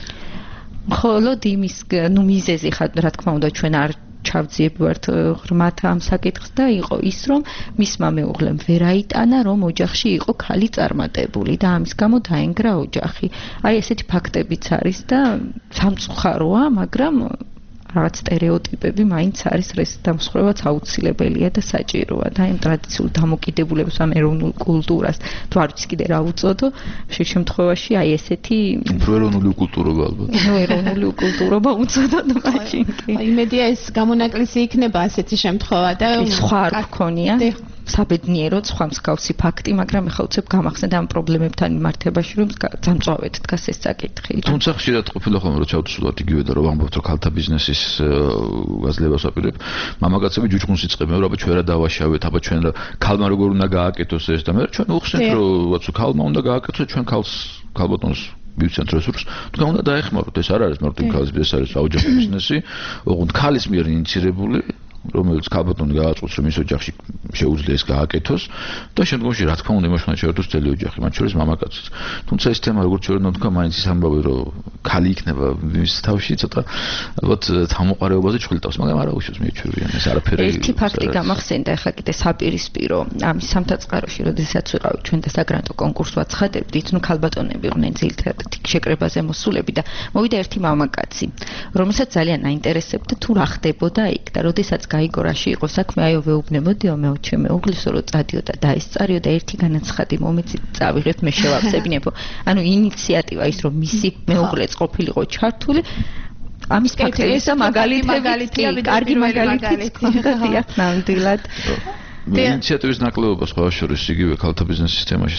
მხოლოდ იმის მიზეზი ხა რა თქმა უნდა ჩვენ არ ჩავძიებვართ ღრმათ ამ საკითხს და იყო ის რომ მისმა მეუღლემ ვერ აიტანა რომ ოჯახში იყო ქალი წარმატებული და ამის გამო დაენგრა ოჯახი. აი ესეთი ფაქტებიც არის და სამწუხაროა, მაგრამ რაღაც სტერეოტიპები მაინც არის ეს დამსხვრევაც აუცილებელია და საჭიროა და იმ ტრადიციულ დამოკიდებულებას ამ ეროვნულ კულტურას თუ არ ვიცი კიდე რა უწოდო, შე შემთხვევაში აი ესეთი ეროვნული კულტურობა ალბათ. ეროვნული კულტურობა უწოდოთ მაშინ კი. იმედია ეს გამონაკლისი იქნება ასეთი შემთხვევა და სხვა არ გქონია. საბედნიეროდ სხვა მსგავსი ფაქტი, მაგრამ ეხლა უცებ გამახსენდა ამ პრობლემებთან მიმართებაში, რომ დამწვავეთ დგას ეს საკითხი. თუმცა ხშირად ყოფილა ხოლმე რომ ჩავთვლათ იგივე და რომ ამბობთ რომ ქალთა ბიზნესის გაძლებას ვაპირებ, მამაკაცები ჯუჯღუნს იწყებენ, რომ აბა ჩვენ რა დავაშავეთ, აბა ჩვენ რა ქალმა როგორ უნდა გააკეთოს ეს და მე ჩვენ უხსენთ რომ ვაცო ქალმა უნდა გააკეთოს, ჩვენ ქალბატონს მივცემთ რესურსს, თქვენ უნდა დაეხმაროთ, ეს არ არის მარტო ქალის ბიზნესი, არის საოჯახო ბიზნესი, ოღონდ ქალის მიერ ინიციირებული რომელიც ქალბატონი გააწყობს რომ ის ოჯახში შეუძლია ეს გააკეთოს და შემდგომში რა თქმა უნდა იმაშხნა შეერთოს ძელი ოჯახი, მათ შორის მამაკაციც. თუმცა ეს თემა როგორც შეიძლება თქვა, მაინც ის ამბავი რომ ქალი იქნება მის თავში ცოტა ალბათ თამოყარეობაზე ჩხლიტავს, მაგრამ არა უშავს მიეჩვევიან ეს არაფერი. ერთი ფაქტი გამახსენდა ახლა კიდე საპირისპირო ამის სამთაწყაროში, როდესაც ვიყავით ჩვენ და საგრანტო კონკურსს ვაცხადებდით, ნუ ქალბატონები იყვნენ ძირითადად შეკრებაზე მოსულები და მოვიდა ერთი მამაკაცი, რომელსაც ძალიან აინტერესებდა თუ რა ხდებოდა იქ და როდესაც გაიგო რაში იყო საქმე, აიო ვეუბნებოდიო მეუჩე მეუღლისო რომ წადიო და დაესწარიო და ერთი განაცხადი მომეცი წავიღეთ მე შევახსებინებო. ანუ ინიციატივა ის რომ მისი მეუღლეც ყოფილიყო ჩართული ამის ფაქტებისა მაგალითია, კარგი მაგალითი ხონდა ნამდვილად. ინიციატივის ნაკლებობა სხვა შორის იგივე ქალთა ბიზნესის თემაში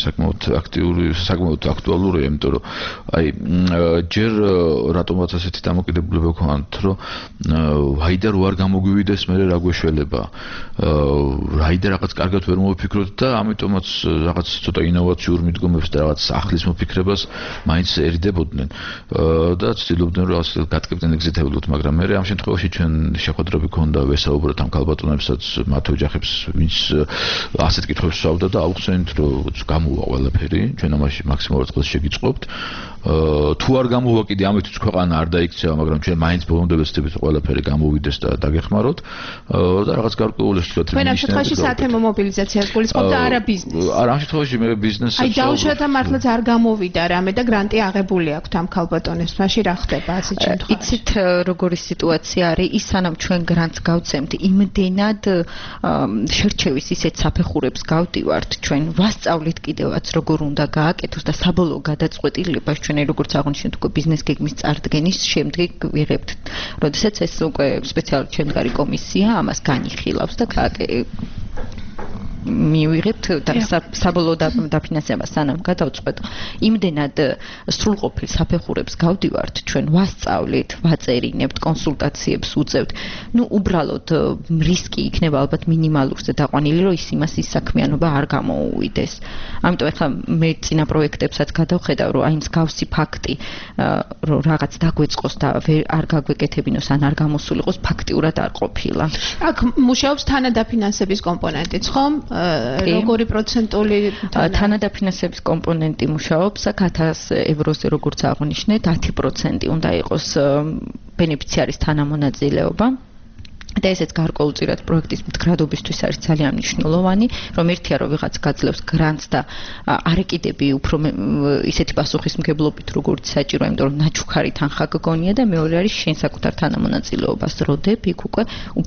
საკმაოდ აქტუალურია, იმიტომ რომ აი ჯერ რატომაც ასეთი დამოკიდებულება გქონდათ, რომ ვაიდა რო არ გამოგვივიდეს მე რა გვეშველება. რაიდა რაღაც კარგად ვერ მოვიფიქროთ და ამიტომაც რაღაც ცოტა ინოვაციურ მიდგომებს და რაღაც ახლის მოფიქრებას მაინც ერიდებოდნენ და ცდილობდნენ რომ ასე გატკბდნენ ეგზიტებულოთ, მაგრამ მე ამ შემთხვევაში ჩვენ შეხვედრები გქონდა ვესაუბროთ ამ ქალბატონებსაც, მათ ოჯახებს ასეთ კითხვებს ვსვავდა და ავხსენით რომ გამოვა ყველაფერი, ჩვენ ამაში მაქსიმალურად ყველს შეგიწყობთ. თუ არ გამოვა კიდე ამით ქვეყანა არ დაიქცევა, მაგრამ ჩვენ მაინც ბოლომდე ვეცდებით ყველაფერი გამოვიდეს და დაგეხმაროთ და რაღაც გარკვეული situatsiები. თქვენ ამ შემთხვევაში სათემო მობილიზაციას გულისხმობთ და არა ბიზნესს. არა, ამ შემთხვევაში მე ბიზნესს აი დაუშვათ მართლაც არ გამოვიდა რამე და გრანტი აღებული აქვთ ამ ქალბატონებს, მაშინ რა ხდება ასეთ შემთხვევაში? იცით როგორი სიტუაცია არის, ის სანამ ჩვენ გრანტს გავცემთ, იმდენად შერჩევის ისეთ საფეხურებს გავდივართ, ჩვენ ვასწავლით კიდევაც როგორ უნდა გააკეთოს და საბოლოო გადაწყვეტილებას ჩვენ როგორც აღნიშნეთ უკვე ბიზნეს გეგმის წარდგენის შემდეგ ვიღებთ. როდესაც ეს უკვე სპეციალური ჩემდგარი კომისია ამას განიხილავს და მივიღებთ და საბოლოო დაფინანსება სანამ გადავწყვეტ. იმდენად სრულყოფილ საფეხურებს გავდივართ, ჩვენ ვასწავლით, ვაწერინებთ, კონსულტაციებს უწევთ. უბრალოდ რისკი იქნება ალბათ მინიმალურზე დაყვანილი, რომ ის საქმიანობა არ გამოუვიდეს. ამიტომ ახლა მე წინა პროექტებსაც გადავხედავ, რომ აი მსგავსი ფაქტი, რომ რაღაც დაგვეწყოს და არ გაგვეკეთებინოს ან არ გამოსულიყოს, ფაქტიურად არ ყოფილა. აქ მუშაობს თანადაფინანსების კომპონენტიც, ხომ? როგორი პროცენტული თანადაფინანსების კომპონენტი მუშაობს, აქ 1000 ევროზე როგორც აღნიშნეთ, 10% უნდა იყოს ბენეფიციარის თანამონაწილეობა. და ესეც გარკვეულწილად პროექტის მდგრადობისთვის არის ძალიან მნიშვნელოვანი, რომ ერთია რომ ვიღაც გაძლევს გრანტს და არ ეკიდები უფრო ისეთი პასუხისმგებლობით როგორც საჭირო, იმიტომ რომ ნაჩუქარი თანხა გგონია და მეორე არის შენ საკუთარ თანამონაწილეობას როდებ, იქ უკვე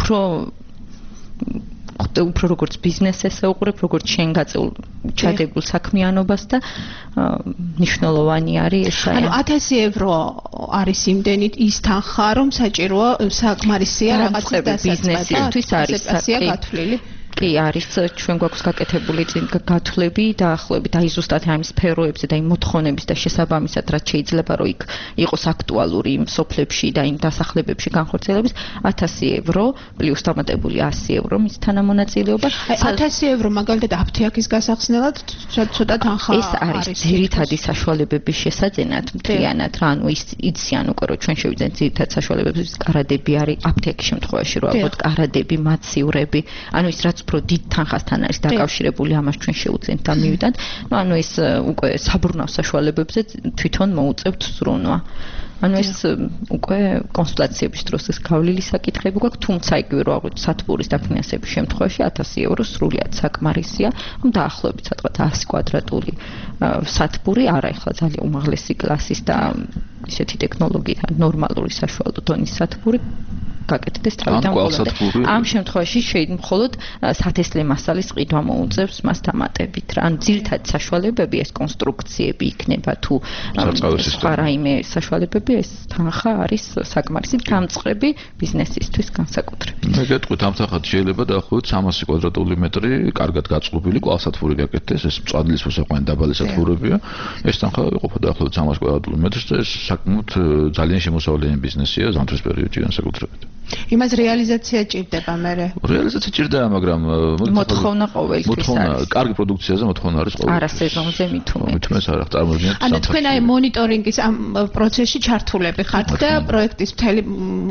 უფრო როგორც ბიზნესს ესეუყურებ, როგორც შენ გაწეულ ჩადებულ საქმიანობას და მნიშვნელოვანი არის ეს. ანუ 1000 евро არის იმდენით ის თანხა, რომ საჭიროა საკმარისია რაღაც ბიზნესისთვის არის გათვლილი. კი არის, ჩვენ გვაქვს გაკეთებული გათვლები და ახლობით აი ზუსტად ამ სფეროებზე და იმ მოთხოვნების და შესაბამისად რაც შეიძლება რომ იქ იყოს აქტუალური იმ სოფლებში და იმ დასახლებებში განხორციელების 1000 евро პლუს დამატებული 100 евро მის თანამონაწილეობა. 1000 евро მაგალითად აფთიაქის გასახსნელად ცოტა თანხა ეს არის ძირითადი საშუალებების შესაძენად მთლიანად რა ანუ იციან უკვე რომ ჩვენ შევიძენთ ძირითად საშუალებებს კარადები არის აფთიაქის შემთხვევაში რომ ალბათ კარადები, მაცივრები, ანუ ის რაც უფრო დიდ თანხასთან არის დაკავშირებული, ამას ჩვენ შევუძენთ და მივიდანთ. ანუ ეს უკვე საბრუნავ საშუალებებზე თვითონ მოუწევთ ზრუნვა. ანუ ეს უკვე კონსულტაციების დროს ეს გავლილი საკითხები გვაქვს, თუმცა იგივე რომ აღვით სათბურის დაფინანსების შემთხვევაში 1000 евро სრულიად საკმარისია, რომ დაახლოებით სადღაც 100 კვადრატული სათბური, არა ეხლა ძალიან უმაღლესი კლასის და ისეთი ტექნოლოგიით ნორმალური საშუალო დონის სათბური გაკეთდეს თავიდან მხოლოდ. ამ შემთხვევაში შეიძლება მხოლოდ სათესლე მასალის ყიდვა მოუწევს მას დამატებით. რა, ან ძირითადი საშუალებები ეს კონსტრუქციები იქნება თუ სხვა რაიმე საშუალებები ეს თანხა არის საკმარისი დამწყები ბიზნესისთვის განსაკუთრებით. მე გეტყვით ამ თანხად შეიძლება დაახლოებით 300 კვადრატული მეტრი კარგად გაწყობილი კვალსათბური გაკეთდეს, ეს მწვადილის მოსაყვანი დაბალი სათბურებია. ეს თანხა იყოფა დაახლოებით 300 კვადრატული მეტრს და ეს საკმაოდ ძალიან შემოსავლიანი ბიზნესია ზამთრის პერიოდში განსაკუთრებით. იმას რეალიზაცია ჭირდება მერე. რეალიზაცია ჭირდება, მაგრამ მოთხოვნა ყოველთვის არის. კარგი პროდუქციაზე მოთხოვნა არის ყოველთვის. არა სეზონზე მithume. მithume არა, წარმოიდგინეთ. ანუ თქვენ აი მონიტორინგის ამ პროცესში ჩართულები ხართ და პროექტის მთელი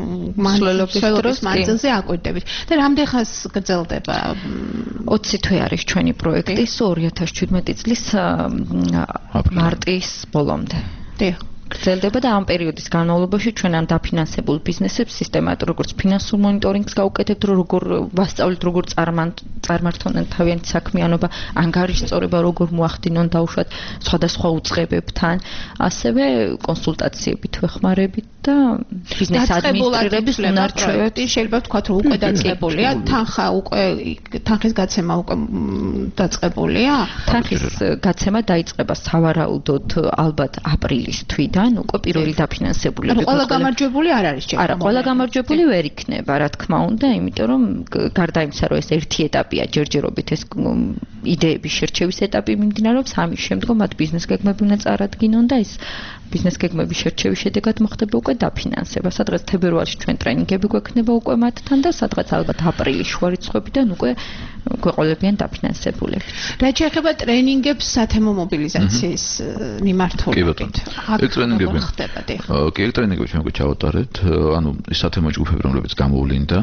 მანძილების მანძილზე აკვირდებით. და რამდენ ხანს გრძელდება? 20 თვე არის ჩვენი პროექტი 2017 წლის მარტის ბოლომდე. დიახ. გრძელდება და ამ პერიოდის განმავლობაში ჩვენ ამ დაფინანსებულ ბიზნესებს სისტემატურად როგორც ფინანსურ მონიტორინგს გავუკეთებთ, როგორ ვასწავლით, როგორ წარმართონ თავიანთი საქმიანობა, ანგარიშწორება როგორ მოახდინონ დაუშვათ სხვადასხვა უწყებებთან, ასევე კონსულტაციებით ვეხმარებით და ბიზნეს ადმინისტრირების უნარჩვევებს. შეიძლება ვთქვათ, რომ უკვე დაწყებულია, თანხა უკვე თანხის გაცემა უკვე დაწყებულია. თანხის გაცემა დაიწყება სავარაუდოდ ალბათ აპრილის თვიდან. უკვე პირველი დაფინანსებულები. ყველა გამარჯვებული არ არის ჯერ. არა, ყველა გამარჯვებული ვერ იქნება, რა თქმა უნდა, იმიტომ რომ გარდა იმისა, რომ ეს ერთი ეტაპია, ჯერჯერობით ეს იდეების შერჩევის ეტაპი მიმდინარეობს, ამის შემდგომ მათ ბიზნეს გეგმები უნდა წარადგინონ და ეს ბიზნეს გეგმების შერჩევის შედეგად მოხდება უკვე დაფინანსება. სადღაც თებერვალში ჩვენ ტრენინგები გვექნება უკვე მათთან და სადღაც ალბათ აპრილის შუა რიცხვებიდან უკვე გვეყოლებიან დაფინანსებულები. რაც შეეხება ტრენინგებს სათემო მობილიზაციის მიმართულებით. ტრენინგები ხდება, დიახ. კი, ტრენინგები ჩვენ გვჩავატარეთ, ანუ ის სათემო ჯგუფები, რომლებიც გამოვლინდა,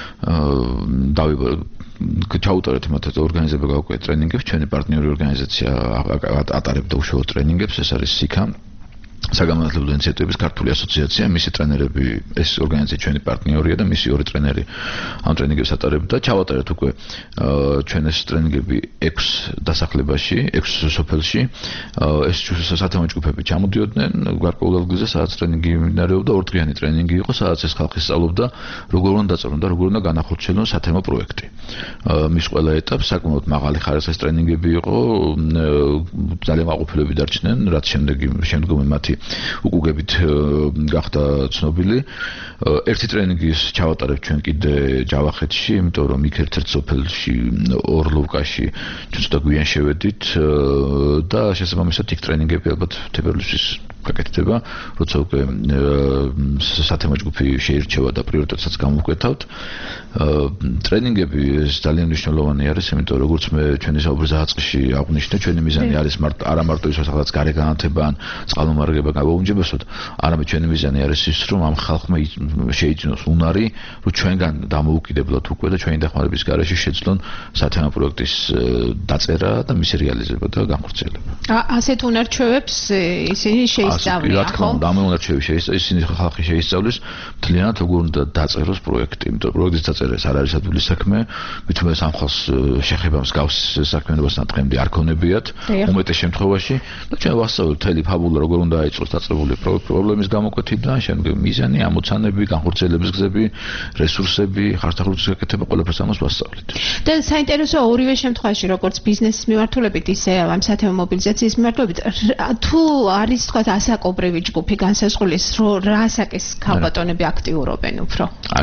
ჩაუტარეთ მათ ორგანიზება გავუკვირეთ ტრენინგებს, ჩვენი პარტნიორი ორგანიზაცია ატარებდა უშუალოდ ტრენინგებს, ეს არის SICA. საგამართლებლო ინიციატივების ქართული ასოციაცია, მისი ტრენერები, ეს ორგანიზაცია ჩვენი პარტნიორია და მისი ორი ტრენერი ამ ტრენინგებს ატარებდა. ჩავატარეთ უკვე ჩვენ ეს ტრენინგები 6 დასახლებაში, 6 სოფელში. ეს სათემო ჯგუფები ჩამოდიოდნენ გარკვეულ ადგილზე, სადაც ტრენინგი მიმდინარეობდა, ორდღიანი ტრენინგი იყო, სადაც ეს ხალხი სწავლობდა, როგორ უნდა დაწერონ და როგორ უნდა განახორციელონ სათემო პროექტი. მის ყველა ეტაპს საკმაოდ მაღალი ხარისხის ტრენინგები იყო, ძალიან მაყოფილები დარჩნენ, რაც შემდგომი მათი უკუგებით გახდა ცნობილი. ერთი ტრენინგის ჩავატარებ ჩვენ კიდე ჯავახეთში, იმიტომ რომ იქ ერთ-ერთ სოფელში ორლოვკაში ჩვენ ცოტა გვიან შევედით და შესაბამისად იქ ტრენინგები ალბათ თებერვლისთვის გაკეთდება, როცა უკვე სათემო ჯგუფი შეირჩევა და პრიორიტეტსაც გამოვკვეთავთ. ტრენინგები ეს ძალიან მნიშვნელოვანი არის, იმიტომ რომ როგორც მე ჩვენი საუბრის დაწყისში აღვნიშნე, ჩვენი მიზანი არის არა მარტო ის, რომ სადღაც გარე განათება ან წყალმომარაგება გავაუმჯობესოთ, არამედ ჩვენი მიზანი არის ის, რომ ამ ხალხმა შეიძინოს უნარი, რომ ჩვენგან დამოუკიდებლად უკვე და ჩვენი დახმარების გარეშე შეძლონ სათემო პროექტის დაწერა და მისი რეალიზება და განხორციელება. ასეთ უნარჩვევებს ისინი შეისწავლიან, რა თქმა უნდა, ამ უნარჩვევებს შეისწავლის, ისინი ხალხი შეისწავლის მთლიანად როგორ უნდა დაწეროს პროექტი, იმიტომ პროექტის დაწერა არ არის ადვილი საქმე, მით უმეტეს ამ ხალხს შეხება მსგავს საქმიანობასთან დღემდე არ ქონებიათ, უმეტეს შემთხვევაში და ჩვენ ვასწავლეთ მთელი ფაბულა როგორ უნდა აიწყოს დაწყებული პრობლემის გამოკვეთიდან, შემდეგ მიზანი, ამოცანები, განხორციელების გზები, რესურსები, ხარჯთახურების გაკეთება, ყველაფერს ამას ვასწავლეთ. და საინტერესოა ორივე შემთხვევაში, როგორც ბიზნესის მიმართულებით, ისე ამ სათემო მობილიზაციის მიმართულებით, თუ არის თქვა ასაკობრივი ჯგუფი განსაზღვრის, რომ რა ასაკის ქალბატონები აქტიურობენ უფრო?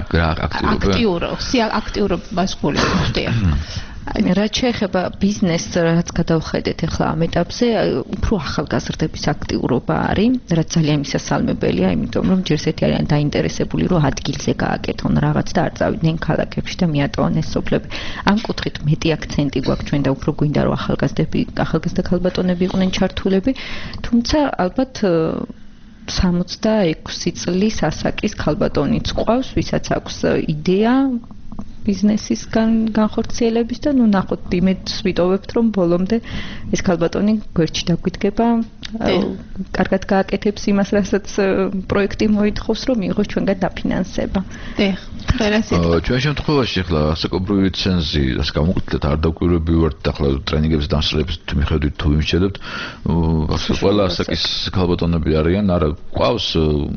აქტიურობას გულისხმობ. რაც შეეხება ბიზნესს, რაც გადავხედეთ ახლა ამ ეტაპზე, უფრო ახალგაზრდების აქტიურობა არის, რაც ძალიან მისასალმებელია, იმიტომ რომ ჯერ ერთი არიან დაინტერესებული, რომ ადგილზე გააკეთონ რაღაც და არ წავიდნენ ქალაქებში და მიატოვონ ეს სოფლები. ამ კუთხით მეტი აქცენტი გვაქვს ჩვენ და უფრო გვინდა რომ ახალგაზრდა ქალბატონები იყვნენ ჩართულები, თუმცა ალბათ 66 წლის ასაკის ქალბატონიც ყავს, ვისაც აქვს იდეა ბიზნესის განხორციელების და ნუ ნახოთ, იმედს ვიტოვებთ, რომ ბოლომდე ეს ქალბატონი გვერდში დაგვიდგება, კარგად გააკეთებს იმას, რასაც პროექტი მოითხოვს, რომ მიიღოს ჩვენგან დაფინანსება. ჩვენ შემთხვევაში ახლა ასაკობრივი ცენზი ასე გამოვკვეთეთ, არ დაკვირვები ვართ და ახლა ტრენინგების დამსწრების მიხედვით თუ ვიმსჯელებთ, ყველა ასაკის ქალბატონები არიან, არა ყავს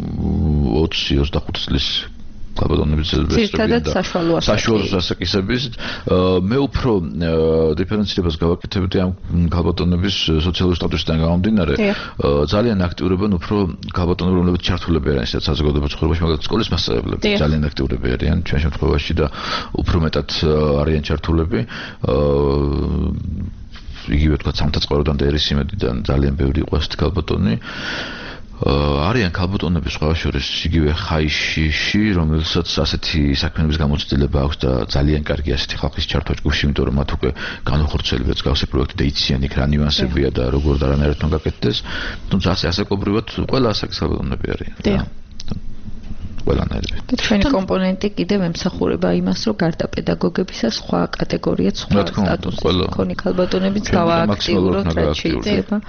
20-25 წლის ქალბატონების საშუალო ასაკისების. მე უფრო დიფერენცირებას გავაკეთებდი ამ ქალბატონების სოციალური სტატუსიდან გამომდინარე. ძალიან აქტიურობენ უფრო ქალბატონები, რომლებიც ჩართულები არიან ისეთ საზოგადოებრივ ცხოვრებაში, მაგალითად სკოლის მასწავლებლები ძალიან აქტიურები არიან ჩვენ შემთხვევაში და უფრო მეტად არიან ჩართულები. იგივე თქვა სამთაწყაროდან და ერისიმედიდან ძალიან ბევრი იყო ასეთი ქალბატონი. არიან ქალბატონები სხვა შორის იგივე ხაიშში, რომელსაც ასეთი საქმიანობის გამოცდილება აქვს და ძალიან კარგი ასეთი ხალხის ჩართვა ჯგუფში, იმიტომ რომ მათ უკვე განხორციელებენ მსგავსი პროექტი და იციან იქ რა ნიუანსებია და როგორ და რანაირად უნდა გაკეთდეს. თუმცა ასაკობრივად ყველა ასაკის ქალბატონები არიან. ყველანაირად. ჩვენი კომპონენტი კიდევ ემსახურება იმას, რომ გარდა პედაგოგებისა სხვა კატეგორიაც სხვა სტატუსის მქონე ქალბატონებიც გავააქტიუროთ, რაც შეიძლება.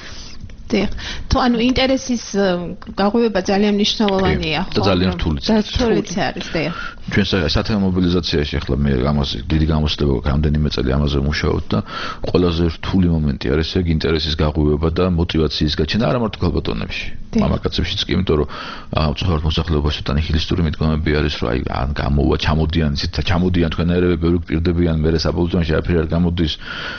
თუ ანუ ინტერესის გაღვივება ძალიან მნიშვნელოვანია, ხო? და ძალიან რთულიც არის, და ჩვენ სათემო მობილიზაციაში ახლა მე ამაზე დიდი გამოცდილება გვაქვს, რამდენიმე წელი ამაზე ვმუშაობთ და ყველაზე რთული მომენტი არის ეგ ინტერესის გაღვივება და მოტივაციის გაჩენა არა მარტო ქალბატონებში, მამაკაცებშიც კი, იმიტომ რომ უცხოურ მოსახლეობაში ცოტა ნიჰილისტური მიდგომები არის, რომ აი ან გამოვა, ჩამოდიან თქვენაერები, ბევრი პირდებიან, მე საბოლოოში არაფერი არ გამოდის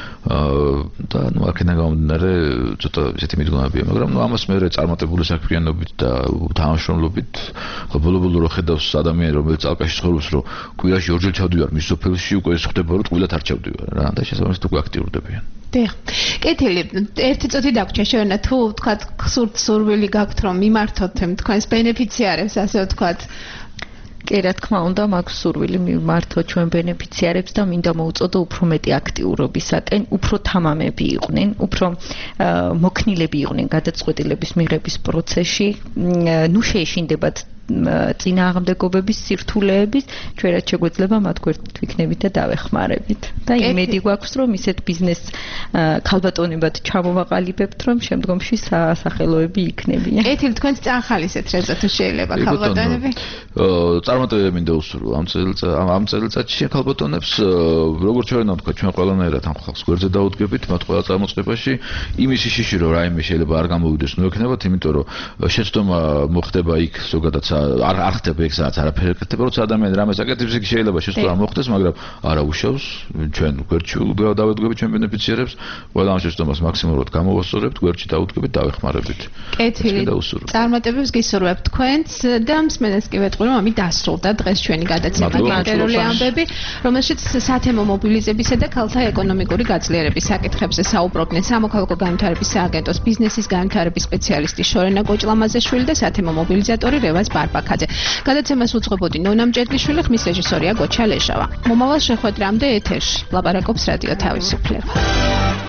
და ნუ აქედან გამომდინარე ცოტა ესეთი მიდგომებია, მაგრამ ნუ ამას მე წარმატებული საქმიანობით და თანამშრომლობით ბოლო-ბოლო რო ხედავს ადამიანი, რომელიც ალკაში ცხოვრობს, რომ კვირაში ორჯერ ჩავდივარ მის სოფელში, უკვე ეს ხდება, რომ ტყუილად არ ჩავდივარ რა და შესაბამისად უკვე აქტიურდებიან. კეთილი, ერთი წუთი დაგვრჩა შევენა, თუ თქვათ სურვილი გაქვთ რომ მიმართოთ თქვენს ბენეფიციარებს, ასე ვთქვათ. კი, რა თქმა უნდა, მაქვს სურვილი მიმართოთ ჩვენ ბენეფიციარებს და მინდა მოვუწოდო უფრო მეტი აქტიურობისაკენ, უფრო თამამები იყვნენ, უფრო მოქნილები იყვნენ გადაწყვეტილების მიღების პროცესში, ნუ შეეშინდებათ წინააღმდეგობების სირთულეების, ჩვენ რაც შეგვეძლება მათ გვერდით ვიქნებით და დავეხმარებით. და იმედი გვაქვს, რომ ისეთ ბიზნეს ქალბატონებად ჩამოვაყალიბებთ, რომ შემდგომში სასახელოები იქნებიან. კეთილი, თქვენც წახალისეთ რეზე თუ შეიძლება ქალბატონები? წარმატებები მინდა უსურვო ამ წელიწადში ქალბატონებს, როგორც ჩვენ ვთქვა, ჩვენ ყველანაირად ამ ხალხს გვერდზე დაუდგებით, მათ ყველა წარმოწყებაში იმის შიში, რომ რაიმე შეიძლება არ გამოვიდეს, ნუ ექნებათ, იმიტომ რომ შეცდომა მოხდება იქ ზოგადად არ ხდება ეგ სადაც არაფერი ხდება, როცა ადამიანი რამეს აკეთებს, იქ შეიძლება შესწორა მოხდეს, მაგრამ არა უშავს, ჩვენ გვერდში დავედგებით ჩვენ ბენეფიციერებს, ყველა ამ შეცდომას მაქსიმალურად გამოვასწორებთ, გვერდში დავუდგებით, დავეხმარებით. კეთილი. წარმატებებს გისურვებთ თქვენს და მსმენელს კი ვეთქვი, რომ ამით დასრულდა დღეს ჩვენი გადაცემა გენდერული ამბები, რომელშიც სათემო მობილიზებისა და ქალთა ეკონომიკური გაძლიერების საკითხებზე საუბრობდნენ სამოქალაქო განვითარების სააგენტოს ბიზნესის განვითარების სპეციალისტი შორენა კოჭლამაზეშვილი და სათემო მობილიზატორი რევაზ ბარბაქაძე. გადაცემას უძღვებოდი ნონა მჭედლიშვილი, ხმის რეჟისორია გოჩა ლეშავა. მომავალ შეხვედრამდე ეთერში ლაპარაკობს რადიო თავისუფლება.